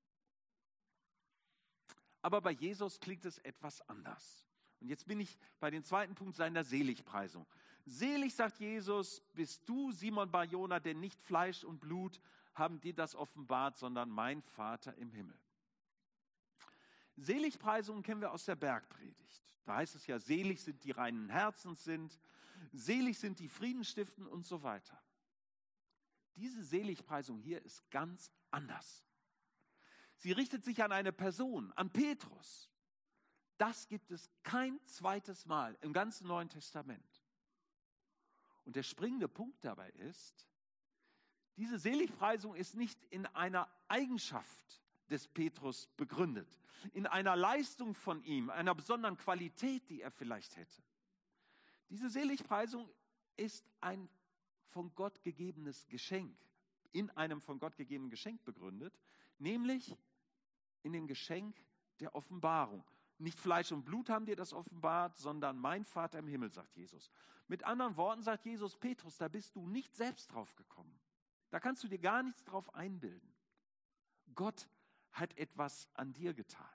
Aber bei Jesus klingt es etwas anders. Und jetzt bin ich bei dem zweiten Punkt seiner Seligpreisung. Selig, sagt Jesus, bist du, Simon Bar-Jona, denn nicht Fleisch und Blut haben dir das offenbart, sondern mein Vater im Himmel. Seligpreisungen kennen wir aus der Bergpredigt. Da heißt es ja, selig sind die reinen Herzens sind, selig sind die Frieden stiften und so weiter. Diese Seligpreisung hier ist ganz anders. Sie richtet sich an eine Person, an Petrus. Das gibt es kein zweites Mal im ganzen Neuen Testament. Und der springende Punkt dabei ist, diese Seligpreisung ist nicht in einer Eigenschaft des Petrus begründet, in einer Leistung von ihm, einer besonderen Qualität, die er vielleicht hätte. Diese Seligpreisung ist ein von Gott gegebenes Geschenk, in einem von Gott gegebenen Geschenk begründet, nämlich in dem Geschenk der Offenbarung. Nicht Fleisch und Blut haben dir das offenbart, sondern mein Vater im Himmel, sagt Jesus. Mit anderen Worten sagt Jesus, Petrus, da bist du nicht selbst drauf gekommen. Da kannst du dir gar nichts drauf einbilden. Gott hat etwas an dir getan.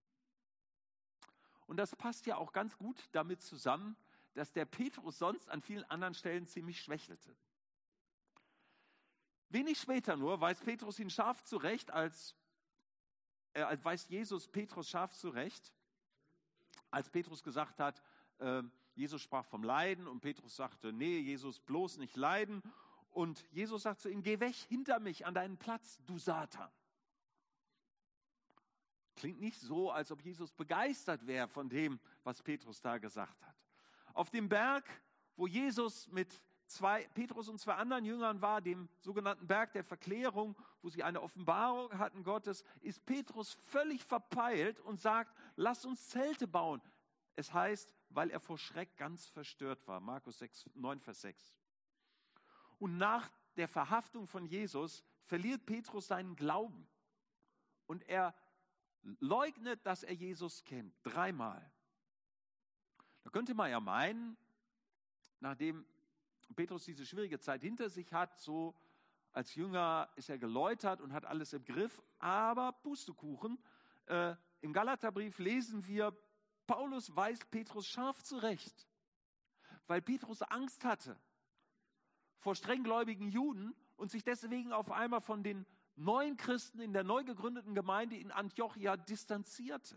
Und das passt ja auch ganz gut damit zusammen, dass der Petrus sonst an vielen anderen Stellen ziemlich schwächelte. Wenig später nur weist Petrus ihn scharf zurecht, weist Jesus Petrus scharf zurecht, als Petrus gesagt hat, Jesus sprach vom Leiden und Petrus sagte, nee, Jesus, bloß nicht leiden. Und Jesus sagt zu ihm, geh weg hinter mich an deinen Platz, du Satan. Klingt nicht so, als ob Jesus begeistert wäre von dem, was Petrus da gesagt hat. Auf dem Berg, wo Jesus mit Petrus und zwei anderen Jüngern war, dem sogenannten Berg der Verklärung, wo sie eine Offenbarung hatten Gottes, ist Petrus völlig verpeilt und sagt, lass uns Zelte bauen. Es heißt, weil er vor Schreck ganz verstört war. Markus 9, Vers 6. Und nach der Verhaftung von Jesus verliert Petrus seinen Glauben. Und er leugnet, dass er Jesus kennt, 3-mal. könnte man ja meinen, nachdem Petrus diese schwierige Zeit hinter sich hat, so als Jünger ist er geläutert und hat alles im Griff, aber Pustekuchen. Im Galaterbrief lesen wir, Paulus weist Petrus scharf zurecht, weil Petrus Angst hatte vor strenggläubigen Juden und sich deswegen auf einmal von den neuen Christen in der neu gegründeten Gemeinde in Antiochia distanzierte.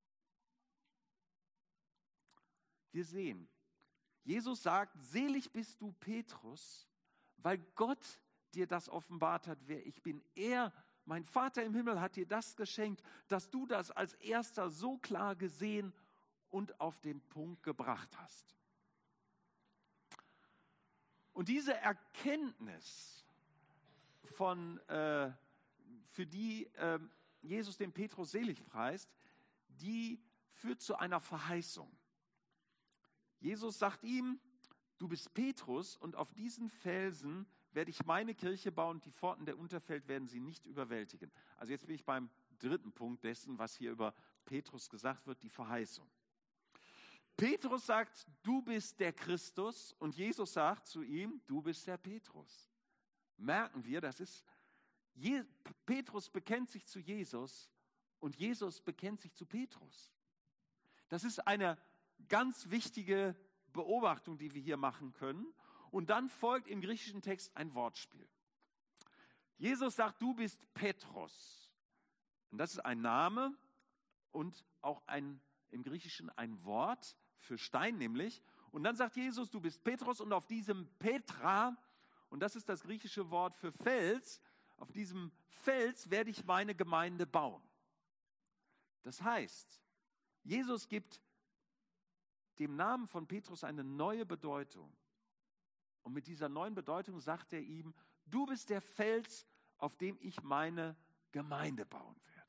Wir sehen, Jesus sagt, selig bist du, Petrus, weil Gott dir das offenbart hat, wer ich bin. Er, mein Vater im Himmel, hat dir das geschenkt, dass du das als Erster so klar gesehen und auf den Punkt gebracht hast. Und diese Erkenntnis, für die Jesus den Petrus selig preist, die führt zu einer Verheißung. Jesus sagt ihm, du bist Petrus und auf diesen Felsen werde ich meine Kirche bauen und die Pforten der Unterwelt werden sie nicht überwältigen. Also jetzt bin ich beim dritten Punkt dessen, was hier über Petrus gesagt wird, die Verheißung. Petrus sagt, du bist der Christus, und Jesus sagt zu ihm, du bist der Petrus. Merken wir, Petrus bekennt sich zu Jesus und Jesus bekennt sich zu Petrus. Das ist eine ganz wichtige Beobachtung, die wir hier machen können. Und dann folgt im griechischen Text ein Wortspiel. Jesus sagt, du bist Petros. Und das ist ein Name und auch im Griechischen ein Wort für Stein nämlich. Und dann sagt Jesus, du bist Petros und auf diesem Petra, und das ist das griechische Wort für Fels, auf diesem Fels werde ich meine Gemeinde bauen. Das heißt, Jesus gibt dem Namen von Petrus eine neue Bedeutung. Und mit dieser neuen Bedeutung sagt er ihm, du bist der Fels, auf dem ich meine Gemeinde bauen werde.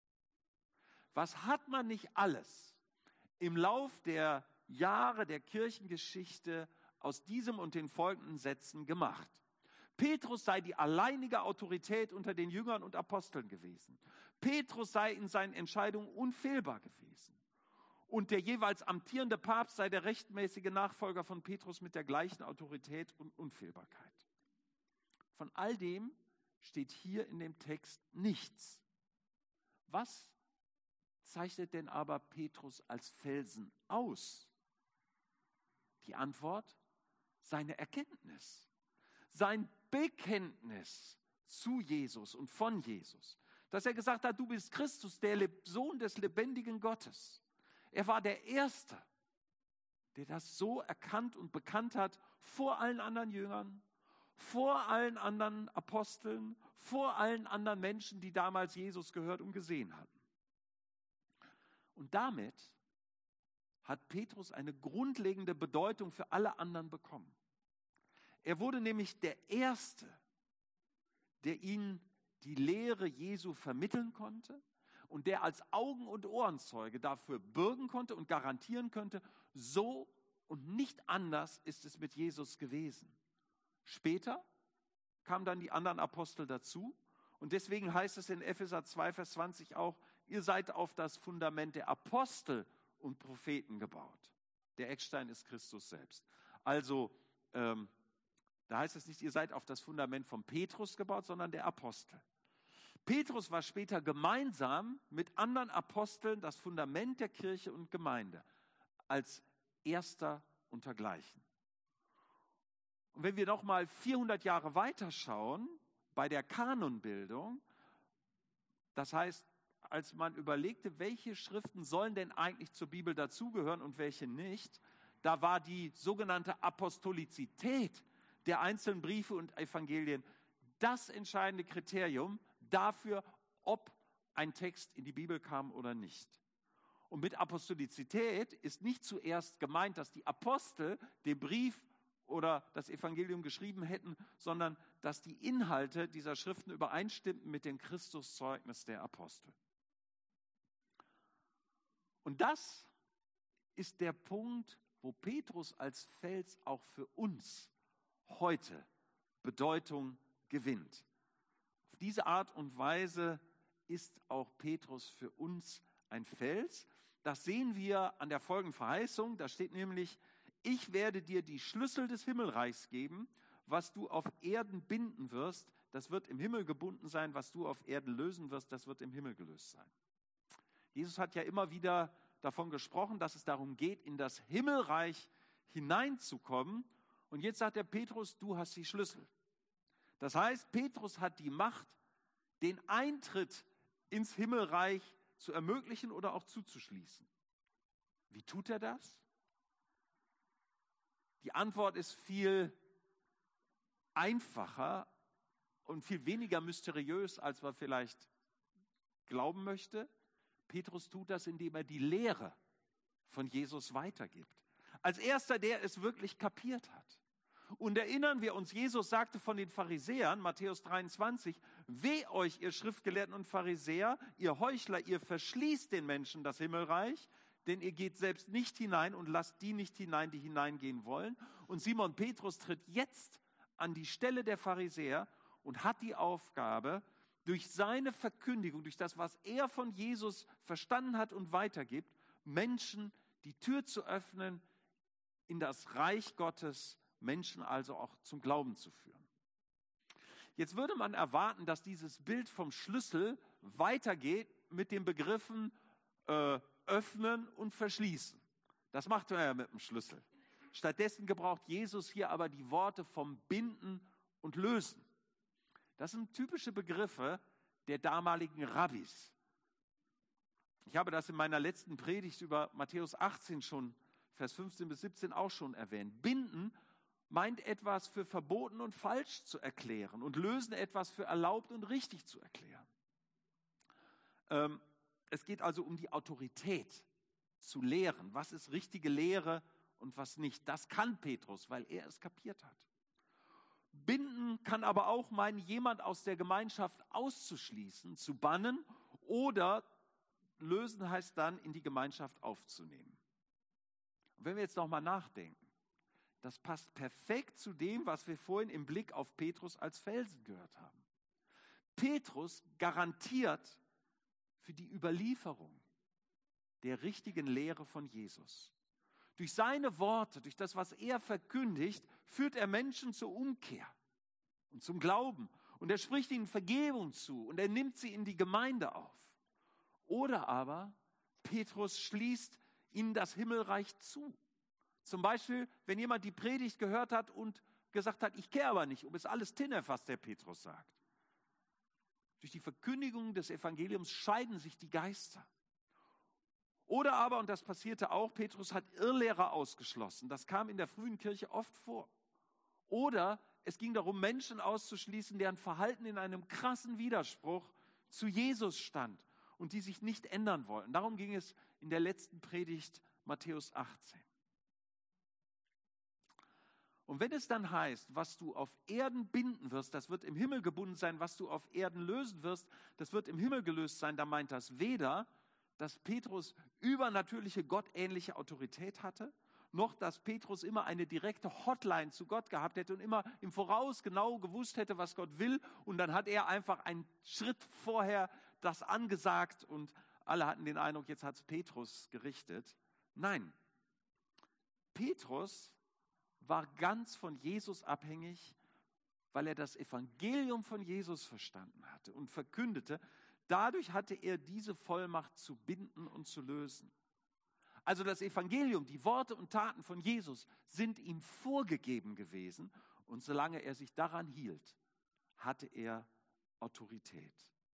Was hat man nicht alles im Lauf der Jahre der Kirchengeschichte aus diesem und den folgenden Sätzen gemacht? Petrus sei die alleinige Autorität unter den Jüngern und Aposteln gewesen. Petrus sei in seinen Entscheidungen unfehlbar gewesen. Und der jeweils amtierende Papst sei der rechtmäßige Nachfolger von Petrus mit der gleichen Autorität und Unfehlbarkeit. Von all dem steht hier in dem Text nichts. Was zeichnet denn aber Petrus als Felsen aus? Die Antwort: seine Erkenntnis, sein Bekenntnis zu Jesus und von Jesus. Dass er gesagt hat, du bist Christus, der Sohn des lebendigen Gottes. Er war der Erste, der das so erkannt und bekannt hat vor allen anderen Jüngern, vor allen anderen Aposteln, vor allen anderen Menschen, die damals Jesus gehört und gesehen hatten. Und damit hat Petrus eine grundlegende Bedeutung für alle anderen bekommen. Er wurde nämlich der Erste, der ihnen die Lehre Jesu vermitteln konnte und der als Augen- und Ohrenzeuge dafür bürgen konnte und garantieren könnte, so und nicht anders ist es mit Jesus gewesen. Später kamen dann die anderen Apostel dazu und deswegen heißt es in Epheser 2, Vers 20 auch, ihr seid auf das Fundament der Apostel und Propheten gebaut. Der Eckstein ist Christus selbst. Also, da heißt es nicht, ihr seid auf das Fundament von Petrus gebaut, sondern der Apostel. Petrus war später gemeinsam mit anderen Aposteln das Fundament der Kirche und Gemeinde, als erster untergleichen. Und wenn wir noch mal 400 Jahre weiter schauen, bei der Kanonbildung, das heißt, als man überlegte, welche Schriften sollen denn eigentlich zur Bibel dazugehören und welche nicht, da war die sogenannte Apostolizität der einzelnen Briefe und Evangelien das entscheidende Kriterium dafür, ob ein Text in die Bibel kam oder nicht. Und mit Apostolizität ist nicht zuerst gemeint, dass die Apostel den Brief oder das Evangelium geschrieben hätten, sondern dass die Inhalte dieser Schriften übereinstimmten mit dem Christuszeugnis der Apostel. Und das ist der Punkt, wo Petrus als Fels auch für uns heute Bedeutung gewinnt. Auf diese Art und Weise ist auch Petrus für uns ein Fels, Das sehen wir an der folgenden Verheißung. Da steht nämlich, ich werde dir die Schlüssel des Himmelreichs geben. Was du auf Erden binden wirst, das wird im Himmel gebunden sein. Was du auf Erden lösen wirst, das wird im Himmel gelöst sein. Jesus hat ja immer wieder davon gesprochen, dass es darum geht, in das Himmelreich hineinzukommen. Und jetzt sagt der Petrus, du hast die Schlüssel. Das heißt, Petrus hat die Macht, den Eintritt ins Himmelreich zu ermöglichen oder auch zuzuschließen. Wie tut er das? Die Antwort ist viel einfacher und viel weniger mysteriös, als man vielleicht glauben möchte. Petrus tut das, indem er die Lehre von Jesus weitergibt. Als erster, der es wirklich kapiert hat. Und erinnern wir uns, Jesus sagte von den Pharisäern, Matthäus 23, weh euch, ihr Schriftgelehrten und Pharisäer, ihr Heuchler, ihr verschließt den Menschen das Himmelreich, denn ihr geht selbst nicht hinein und lasst die nicht hinein, die hineingehen wollen. Und Simon Petrus tritt jetzt an die Stelle der Pharisäer und hat die Aufgabe, durch seine Verkündigung, durch das, was er von Jesus verstanden hat und weitergibt, Menschen die Tür zu öffnen, in das Reich Gottes, Menschen also auch zum Glauben zu führen. Jetzt würde man erwarten, dass dieses Bild vom Schlüssel weitergeht mit den Begriffen öffnen und verschließen. Das macht man ja mit dem Schlüssel. Stattdessen gebraucht Jesus hier aber die Worte vom Binden und Lösen. Das sind typische Begriffe der damaligen Rabbis. Ich habe das in meiner letzten Predigt über Matthäus 18 schon, Vers 15 bis 17 auch schon erwähnt. Binden meint etwas für verboten und falsch zu erklären und lösen etwas für erlaubt und richtig zu erklären. Es geht also um die Autorität zu lehren. Was ist richtige Lehre und was nicht? Das kann Petrus, weil er es kapiert hat. Binden kann aber auch meinen, jemand aus der Gemeinschaft auszuschließen, zu bannen, oder lösen heißt dann, in die Gemeinschaft aufzunehmen. Und wenn wir jetzt nochmal nachdenken, das passt perfekt zu dem, was wir vorhin im Blick auf Petrus als Felsen gehört haben. Petrus garantiert für die Überlieferung der richtigen Lehre von Jesus. Durch seine Worte, durch das, was er verkündigt, führt er Menschen zur Umkehr und zum Glauben. Und er spricht ihnen Vergebung zu und er nimmt sie in die Gemeinde auf. Oder aber Petrus schließt ihnen das Himmelreich zu. Zum Beispiel, wenn jemand die Predigt gehört hat und gesagt hat, ich kehre aber nicht um, ist alles Tinnef, was der Petrus sagt. Durch die Verkündigung des Evangeliums scheiden sich die Geister. Oder aber, und das passierte auch, Petrus hat Irrlehrer ausgeschlossen. Das kam in der frühen Kirche oft vor. Oder es ging darum, Menschen auszuschließen, deren Verhalten in einem krassen Widerspruch zu Jesus stand und die sich nicht ändern wollten. Darum ging es in der letzten Predigt Matthäus 18. Und wenn es dann heißt, was du auf Erden binden wirst, das wird im Himmel gebunden sein, was du auf Erden lösen wirst, das wird im Himmel gelöst sein, da meint das weder, dass Petrus übernatürliche, gottähnliche Autorität hatte, noch dass Petrus immer eine direkte Hotline zu Gott gehabt hätte und immer im Voraus genau gewusst hätte, was Gott will. Und dann hat er einfach einen Schritt vorher das angesagt und alle hatten den Eindruck, jetzt hat es Petrus gerichtet. Nein, Petrus war ganz von Jesus abhängig, weil er das Evangelium von Jesus verstanden hatte und verkündete. Dadurch hatte er diese Vollmacht zu binden und zu lösen. Also das Evangelium, die Worte und Taten von Jesus sind ihm vorgegeben gewesen und solange er sich daran hielt, hatte er Autorität.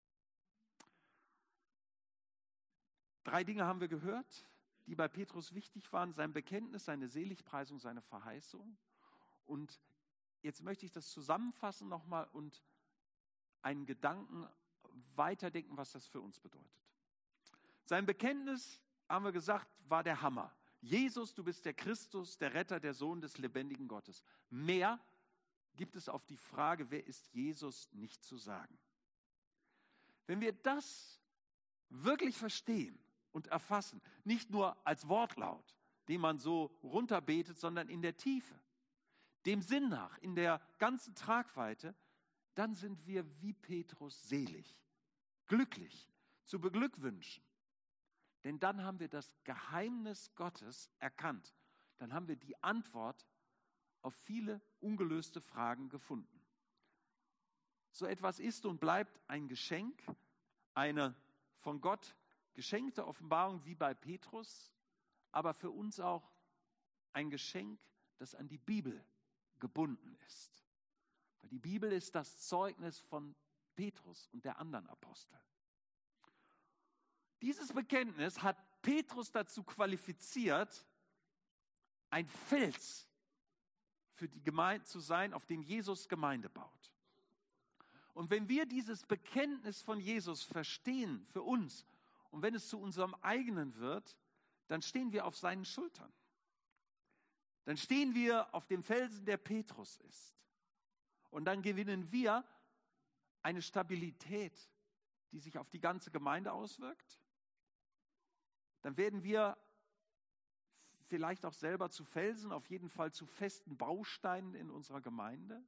3 Dinge haben wir gehört, die bei Petrus wichtig waren: sein Bekenntnis, seine Seligpreisung, seine Verheißung. Und jetzt möchte ich das zusammenfassen nochmal und einen Gedanken weiterdenken, was das für uns bedeutet. Sein Bekenntnis, haben wir gesagt, war der Hammer. Jesus, du bist der Christus, der Retter, der Sohn des lebendigen Gottes. Mehr gibt es auf die Frage, wer ist Jesus, nicht zu sagen. Wenn wir das wirklich verstehen und erfassen, nicht nur als Wortlaut, den man so runterbetet, sondern in der Tiefe, dem Sinn nach, in der ganzen Tragweite, dann sind wir wie Petrus selig, glücklich, zu beglückwünschen. Denn dann haben wir das Geheimnis Gottes erkannt. Dann haben wir die Antwort auf viele ungelöste Fragen gefunden. So etwas ist und bleibt ein Geschenk, eine von Gott geschenkte Offenbarung wie bei Petrus, aber für uns auch ein Geschenk, das an die Bibel gebunden ist. Weil die Bibel ist das Zeugnis von Petrus und der anderen Apostel. Dieses Bekenntnis hat Petrus dazu qualifiziert, ein Fels für die Gemeinde zu sein, auf dem Jesus Gemeinde baut. Und wenn wir dieses Bekenntnis von Jesus verstehen für uns und wenn es zu unserem eigenen wird, dann stehen wir auf seinen Schultern. Dann stehen wir auf dem Felsen, der Petrus ist. Und dann gewinnen wir eine Stabilität, die sich auf die ganze Gemeinde auswirkt. Dann werden wir vielleicht auch selber zu Felsen, auf jeden Fall zu festen Bausteinen in unserer Gemeinde.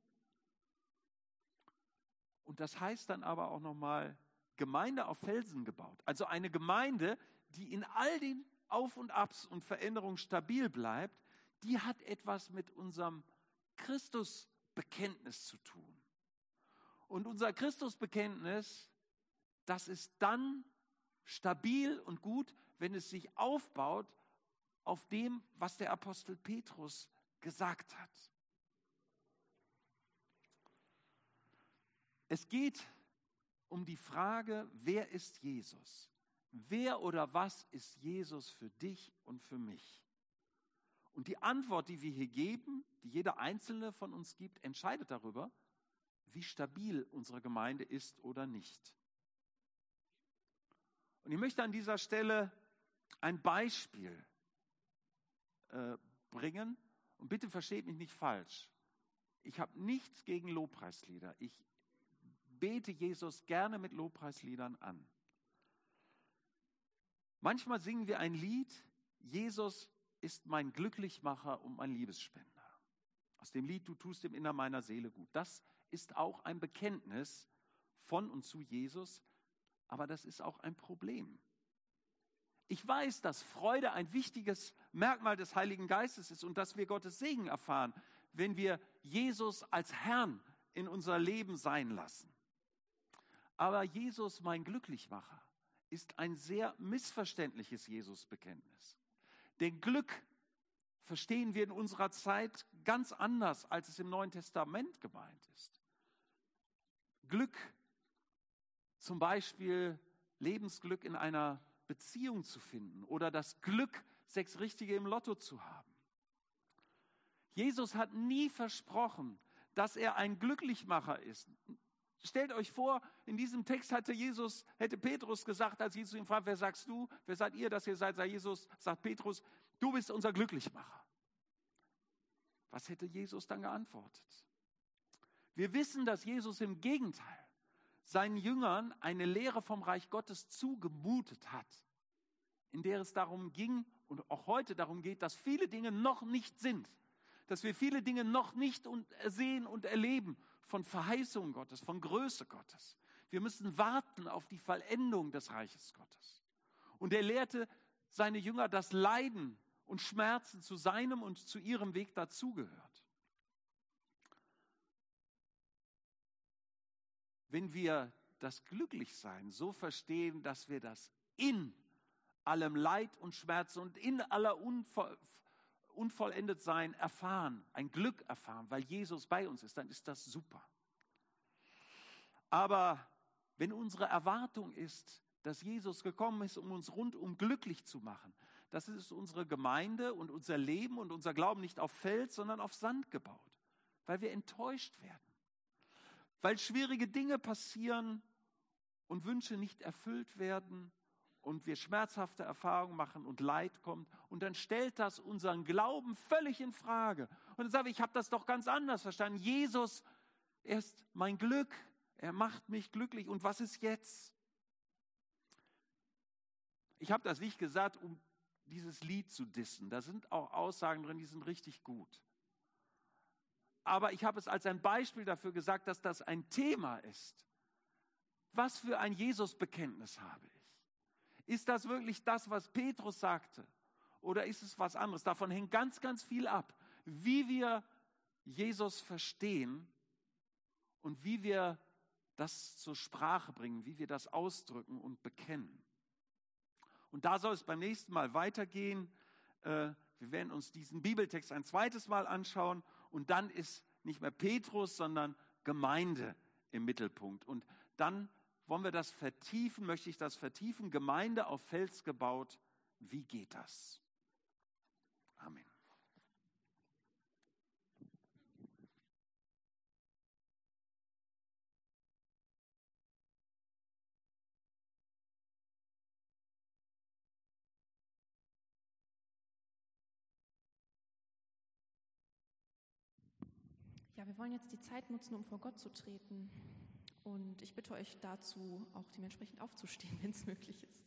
Und das heißt dann aber auch nochmal, Gemeinde auf Felsen gebaut. Also eine Gemeinde, die in all den Auf und Abs und Veränderungen stabil bleibt, die hat etwas mit unserem Christusbekenntnis zu tun. Und unser Christusbekenntnis, das ist dann stabil und gut, wenn es sich aufbaut auf dem, was der Apostel Petrus gesagt hat. Es geht um die Frage, wer ist Jesus? Wer oder was ist Jesus für dich und für mich? Und die Antwort, die wir hier geben, die jeder Einzelne von uns gibt, entscheidet darüber, wie stabil unsere Gemeinde ist oder nicht. Und ich möchte an dieser Stelle ein Beispiel bringen. Und bitte versteht mich nicht falsch. Ich habe nichts gegen Lobpreislieder. Ich bete Jesus gerne mit Lobpreisliedern an. Manchmal singen wir ein Lied, Jesus ist mein Glücklichmacher und mein Liebesspender. Aus dem Lied, du tust im Innern meiner Seele gut. Das ist auch ein Bekenntnis von und zu Jesus, aber das ist auch ein Problem. Ich weiß, dass Freude ein wichtiges Merkmal des Heiligen Geistes ist und dass wir Gottes Segen erfahren, wenn wir Jesus als Herrn in unser Leben sein lassen. Aber Jesus, mein Glücklichmacher, ist ein sehr missverständliches Jesusbekenntnis. Denn Glück verstehen wir in unserer Zeit ganz anders, als es im Neuen Testament gemeint ist. Glück, zum Beispiel Lebensglück in einer Beziehung zu finden oder das Glück, 6 Richtige im Lotto zu haben. Jesus hat nie versprochen, dass er ein Glücklichmacher ist. Stellt euch vor, in diesem Text hätte Petrus gesagt, als Jesus ihn fragt, wer sagst du, wer seid ihr, dass ihr seid, sagt Jesus, sagt Petrus, du bist unser Glücklichmacher. Was hätte Jesus dann geantwortet? Wir wissen, dass Jesus im Gegenteil seinen Jüngern eine Lehre vom Reich Gottes zugemutet hat, in der es darum ging und auch heute darum geht, dass viele Dinge noch nicht sind, dass wir viele Dinge noch nicht sehen und erleben von Verheißungen Gottes, von Größe Gottes. Wir müssen warten auf die Vollendung des Reiches Gottes. Und er lehrte seine Jünger, dass Leiden und Schmerzen zu seinem und zu ihrem Weg dazugehört. Wenn wir das Glücklichsein so verstehen, dass wir das in allem Leid und Schmerz und in aller Unvollendetsein erfahren, ein Glück erfahren, weil Jesus bei uns ist, dann ist das super. Aber wenn unsere Erwartung ist, dass Jesus gekommen ist, um uns rundum glücklich zu machen, das ist unsere Gemeinde und unser Leben und unser Glauben nicht auf Fels, sondern auf Sand gebaut, weil wir enttäuscht werden. Weil schwierige Dinge passieren und Wünsche nicht erfüllt werden und wir schmerzhafte Erfahrungen machen und Leid kommt. Und dann stellt das unseren Glauben völlig in Frage. Und dann sage ich habe das doch ganz anders verstanden. Jesus, er ist mein Glück, er macht mich glücklich. Und was ist jetzt? Ich habe das nicht gesagt, um dieses Lied zu dissen. Da sind auch Aussagen drin, die sind richtig gut. Aber ich habe es als ein Beispiel dafür gesagt, dass das ein Thema ist. Was für ein Jesus-Bekenntnis habe ich? Ist das wirklich das, was Petrus sagte? Oder ist es was anderes? Davon hängt ganz, ganz viel ab, wie wir Jesus verstehen und wie wir das zur Sprache bringen, wie wir das ausdrücken und bekennen. Und da soll es beim nächsten Mal weitergehen. Wir werden uns diesen Bibeltext ein zweites Mal anschauen und dann ist nicht mehr Petrus, sondern Gemeinde im Mittelpunkt. Und dann wollen wir das vertiefen, möchte ich das vertiefen, Gemeinde auf Fels gebaut. Wie geht das? Amen. Ja, wir wollen jetzt die Zeit nutzen, um vor Gott zu treten. Und ich bitte euch dazu, auch dementsprechend aufzustehen, wenn es möglich ist.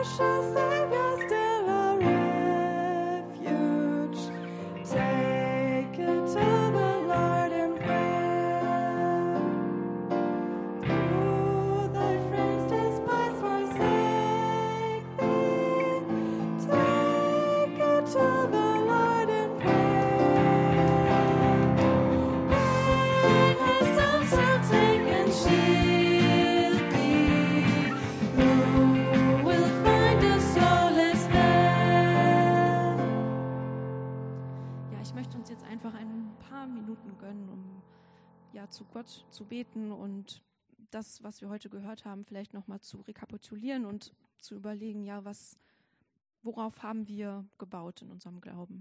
precious Savior, still a refuge. Take it to the Lord in prayer. Do thy friends despise, forsake thee? Take it to the Lord in prayer. Bring his arms shall take and shield thee. Who will find a solace there? Ja, ich möchte uns jetzt einfach ein paar Minuten gönnen, um ja zu Gott zu beten und das, was wir heute gehört haben, vielleicht nochmal zu rekapitulieren und zu überlegen, ja, worauf haben wir gebaut in unserem Glauben?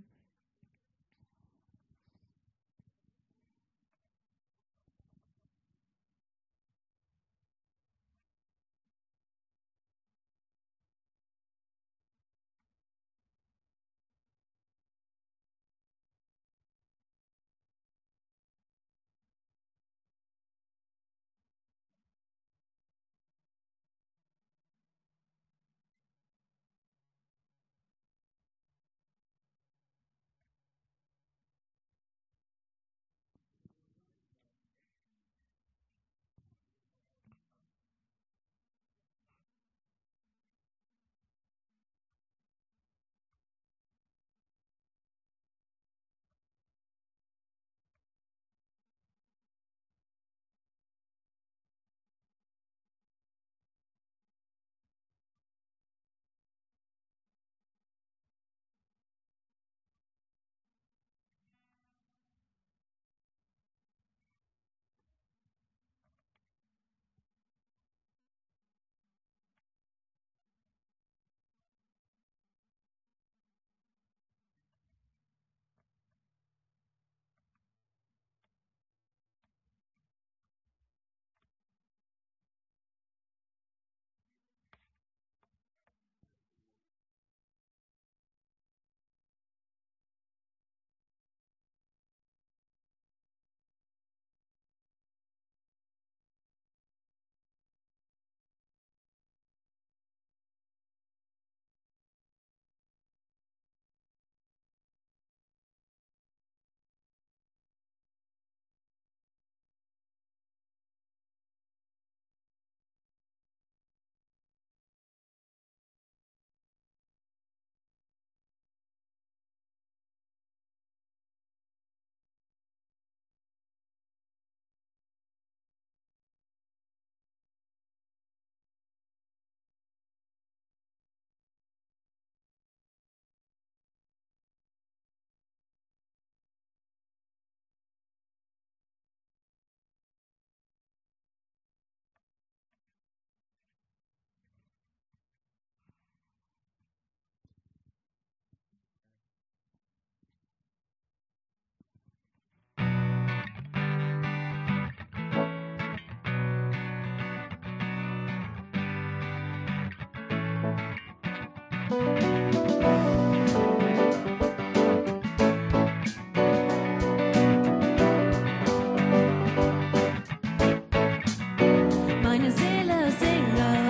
Meine Seele singe,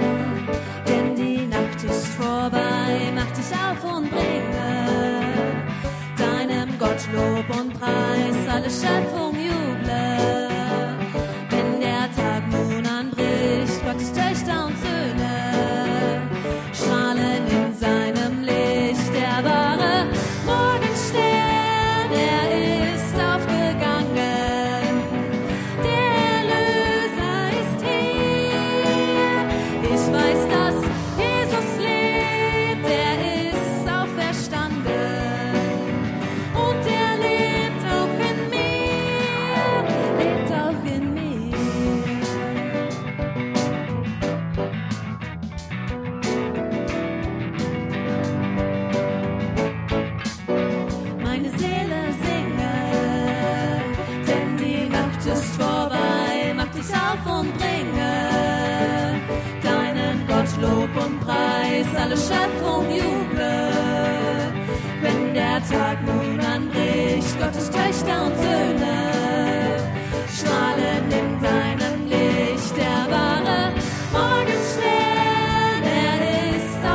denn die Nacht ist vorbei. Mach dich auf und bringe deinem Gott Lob und Preis. Alle Schöpfung juble, wenn der Tag nun anbricht. Gottes Töchter und Söhne strahlen in seinem Licht. Der wahre Morgenstern, er ist aufgegangen. Der Erlöser ist hier. Ich weiß, dass Jesus lebt, er ist auferstanden. Und er lebt auch in mir, lebt auch in mir. Meine Seele singe, denn die Nacht ist vorbei. Mach dich auf und bringe deinen Gott Lob und Preis. Alle Schöpfung juble, wenn der Tag nun anbricht. Gottes Töchter und Söhne strahlen in seinem Licht. Der wahre Morgenstern, er ist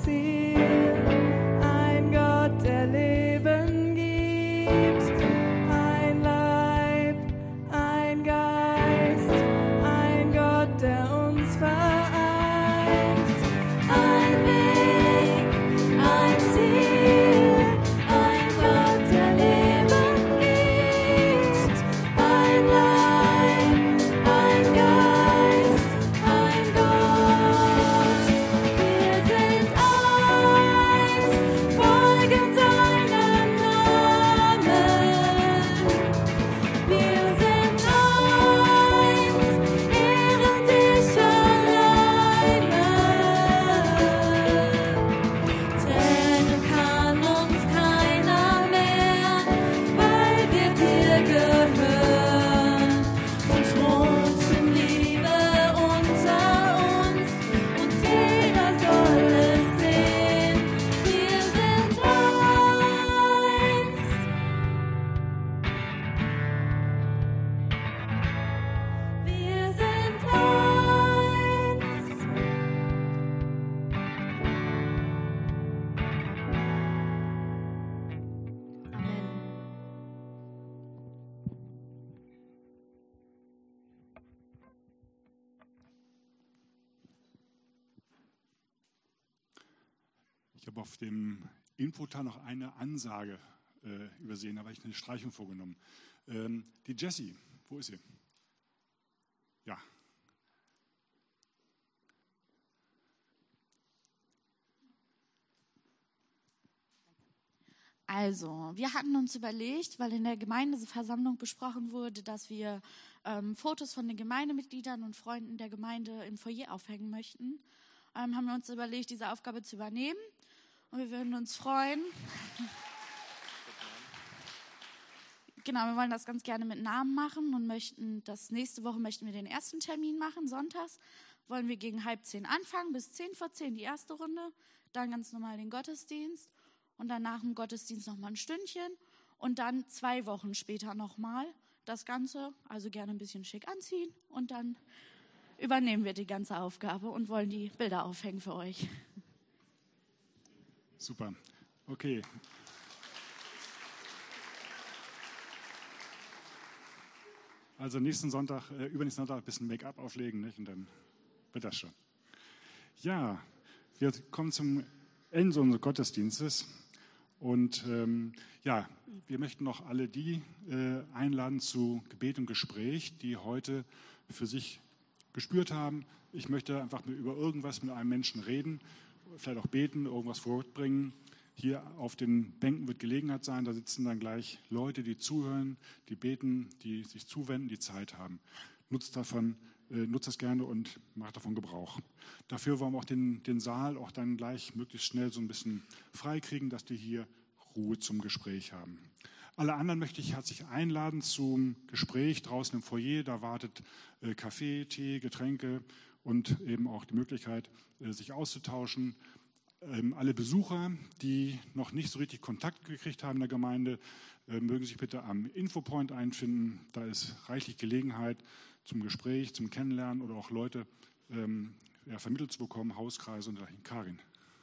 Ziel, ein Gott, der Leben gibt, ein Leib, ein Geist, ein Gott, der uns vereint, ein Weg, ein Ziel, ein Gott, der Leben gibt, ein Leib, ein Geist, ein Gott. Wir sind eins, folgen deinem Namen. Wir sind eins, ehren dich alleine. Trennen kann uns keiner mehr, weil wir dir gehören. Und Thron zum Liebe unter uns, und jeder soll es sehen. Wir sind eins. Wir sind eins. Amen. Ich habe auf dem Infotal noch eine Ansage übersehen, da habe ich eine Streichung vorgenommen. Die Jessie, wo ist sie? Ja. Also, wir hatten uns überlegt, weil in der Gemeindeversammlung besprochen wurde, dass wir Fotos von den Gemeindemitgliedern und Freunden der Gemeinde im Foyer aufhängen möchten, haben wir uns überlegt, diese Aufgabe zu übernehmen. Und wir würden uns freuen. Genau, wir wollen das ganz gerne mit Namen machen und nächste Woche möchten wir den ersten Termin machen, sonntags. Wollen wir gegen 9:30 anfangen, bis 10:10 die erste Runde, dann ganz normal den Gottesdienst und dann nach dem Gottesdienst nochmal ein Stündchen und dann 2 Wochen später nochmal das Ganze, also gerne ein bisschen schick anziehen und dann übernehmen wir die ganze Aufgabe und wollen die Bilder aufhängen für euch. Super. Okay. Also übernächsten Sonntag ein bisschen Make-up auflegen, nicht? Und dann wird das schon. Ja, wir kommen zum Ende unseres Gottesdienstes. Und wir möchten noch alle die einladen zu Gebet und Gespräch, die heute für sich gespürt haben, ich möchte einfach über irgendwas mit einem Menschen reden, vielleicht auch beten, irgendwas fortbringen. Hier auf den Bänken wird Gelegenheit sein, da sitzen dann gleich Leute, die zuhören, die beten, die sich zuwenden, die Zeit haben. Nutzt das gerne und macht davon Gebrauch. Dafür wollen wir auch den Saal auch dann gleich möglichst schnell so ein bisschen freikriegen, dass die hier Ruhe zum Gespräch haben. Alle anderen möchte ich herzlich einladen zum Gespräch draußen im Foyer. Da wartet Kaffee, Tee, Getränke und eben auch die Möglichkeit, sich auszutauschen. Alle Besucher, die noch nicht so richtig Kontakt gekriegt haben in der Gemeinde, mögen sich bitte am Infopoint einfinden. Da ist reichlich Gelegenheit zum Gespräch, zum Kennenlernen oder auch Leute vermittelt zu bekommen, Hauskreise und dergleichen. Karin.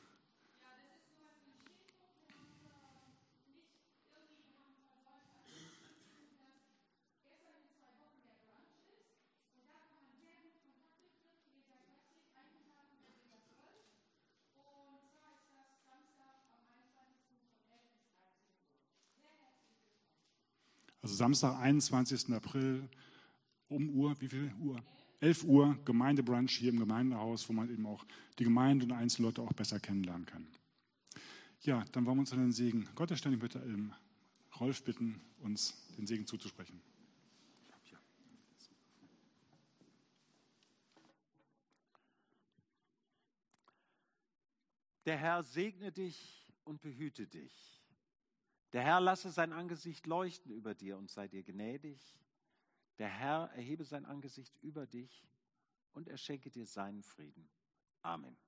Also Samstag, 21. April, wie viel Uhr? 11 Uhr, Gemeindebrunch hier im Gemeindehaus, wo man eben auch die Gemeinde und einzelne Leute auch besser kennenlernen kann. Ja, dann wollen wir uns an den Segen Gottes stellen. Ich möchte Rolf bitten, uns den Segen zuzusprechen. Der Herr segne dich und behüte dich. Der Herr lasse sein Angesicht leuchten über dir und sei dir gnädig. Der Herr erhebe sein Angesicht über dich und er schenke dir seinen Frieden. Amen.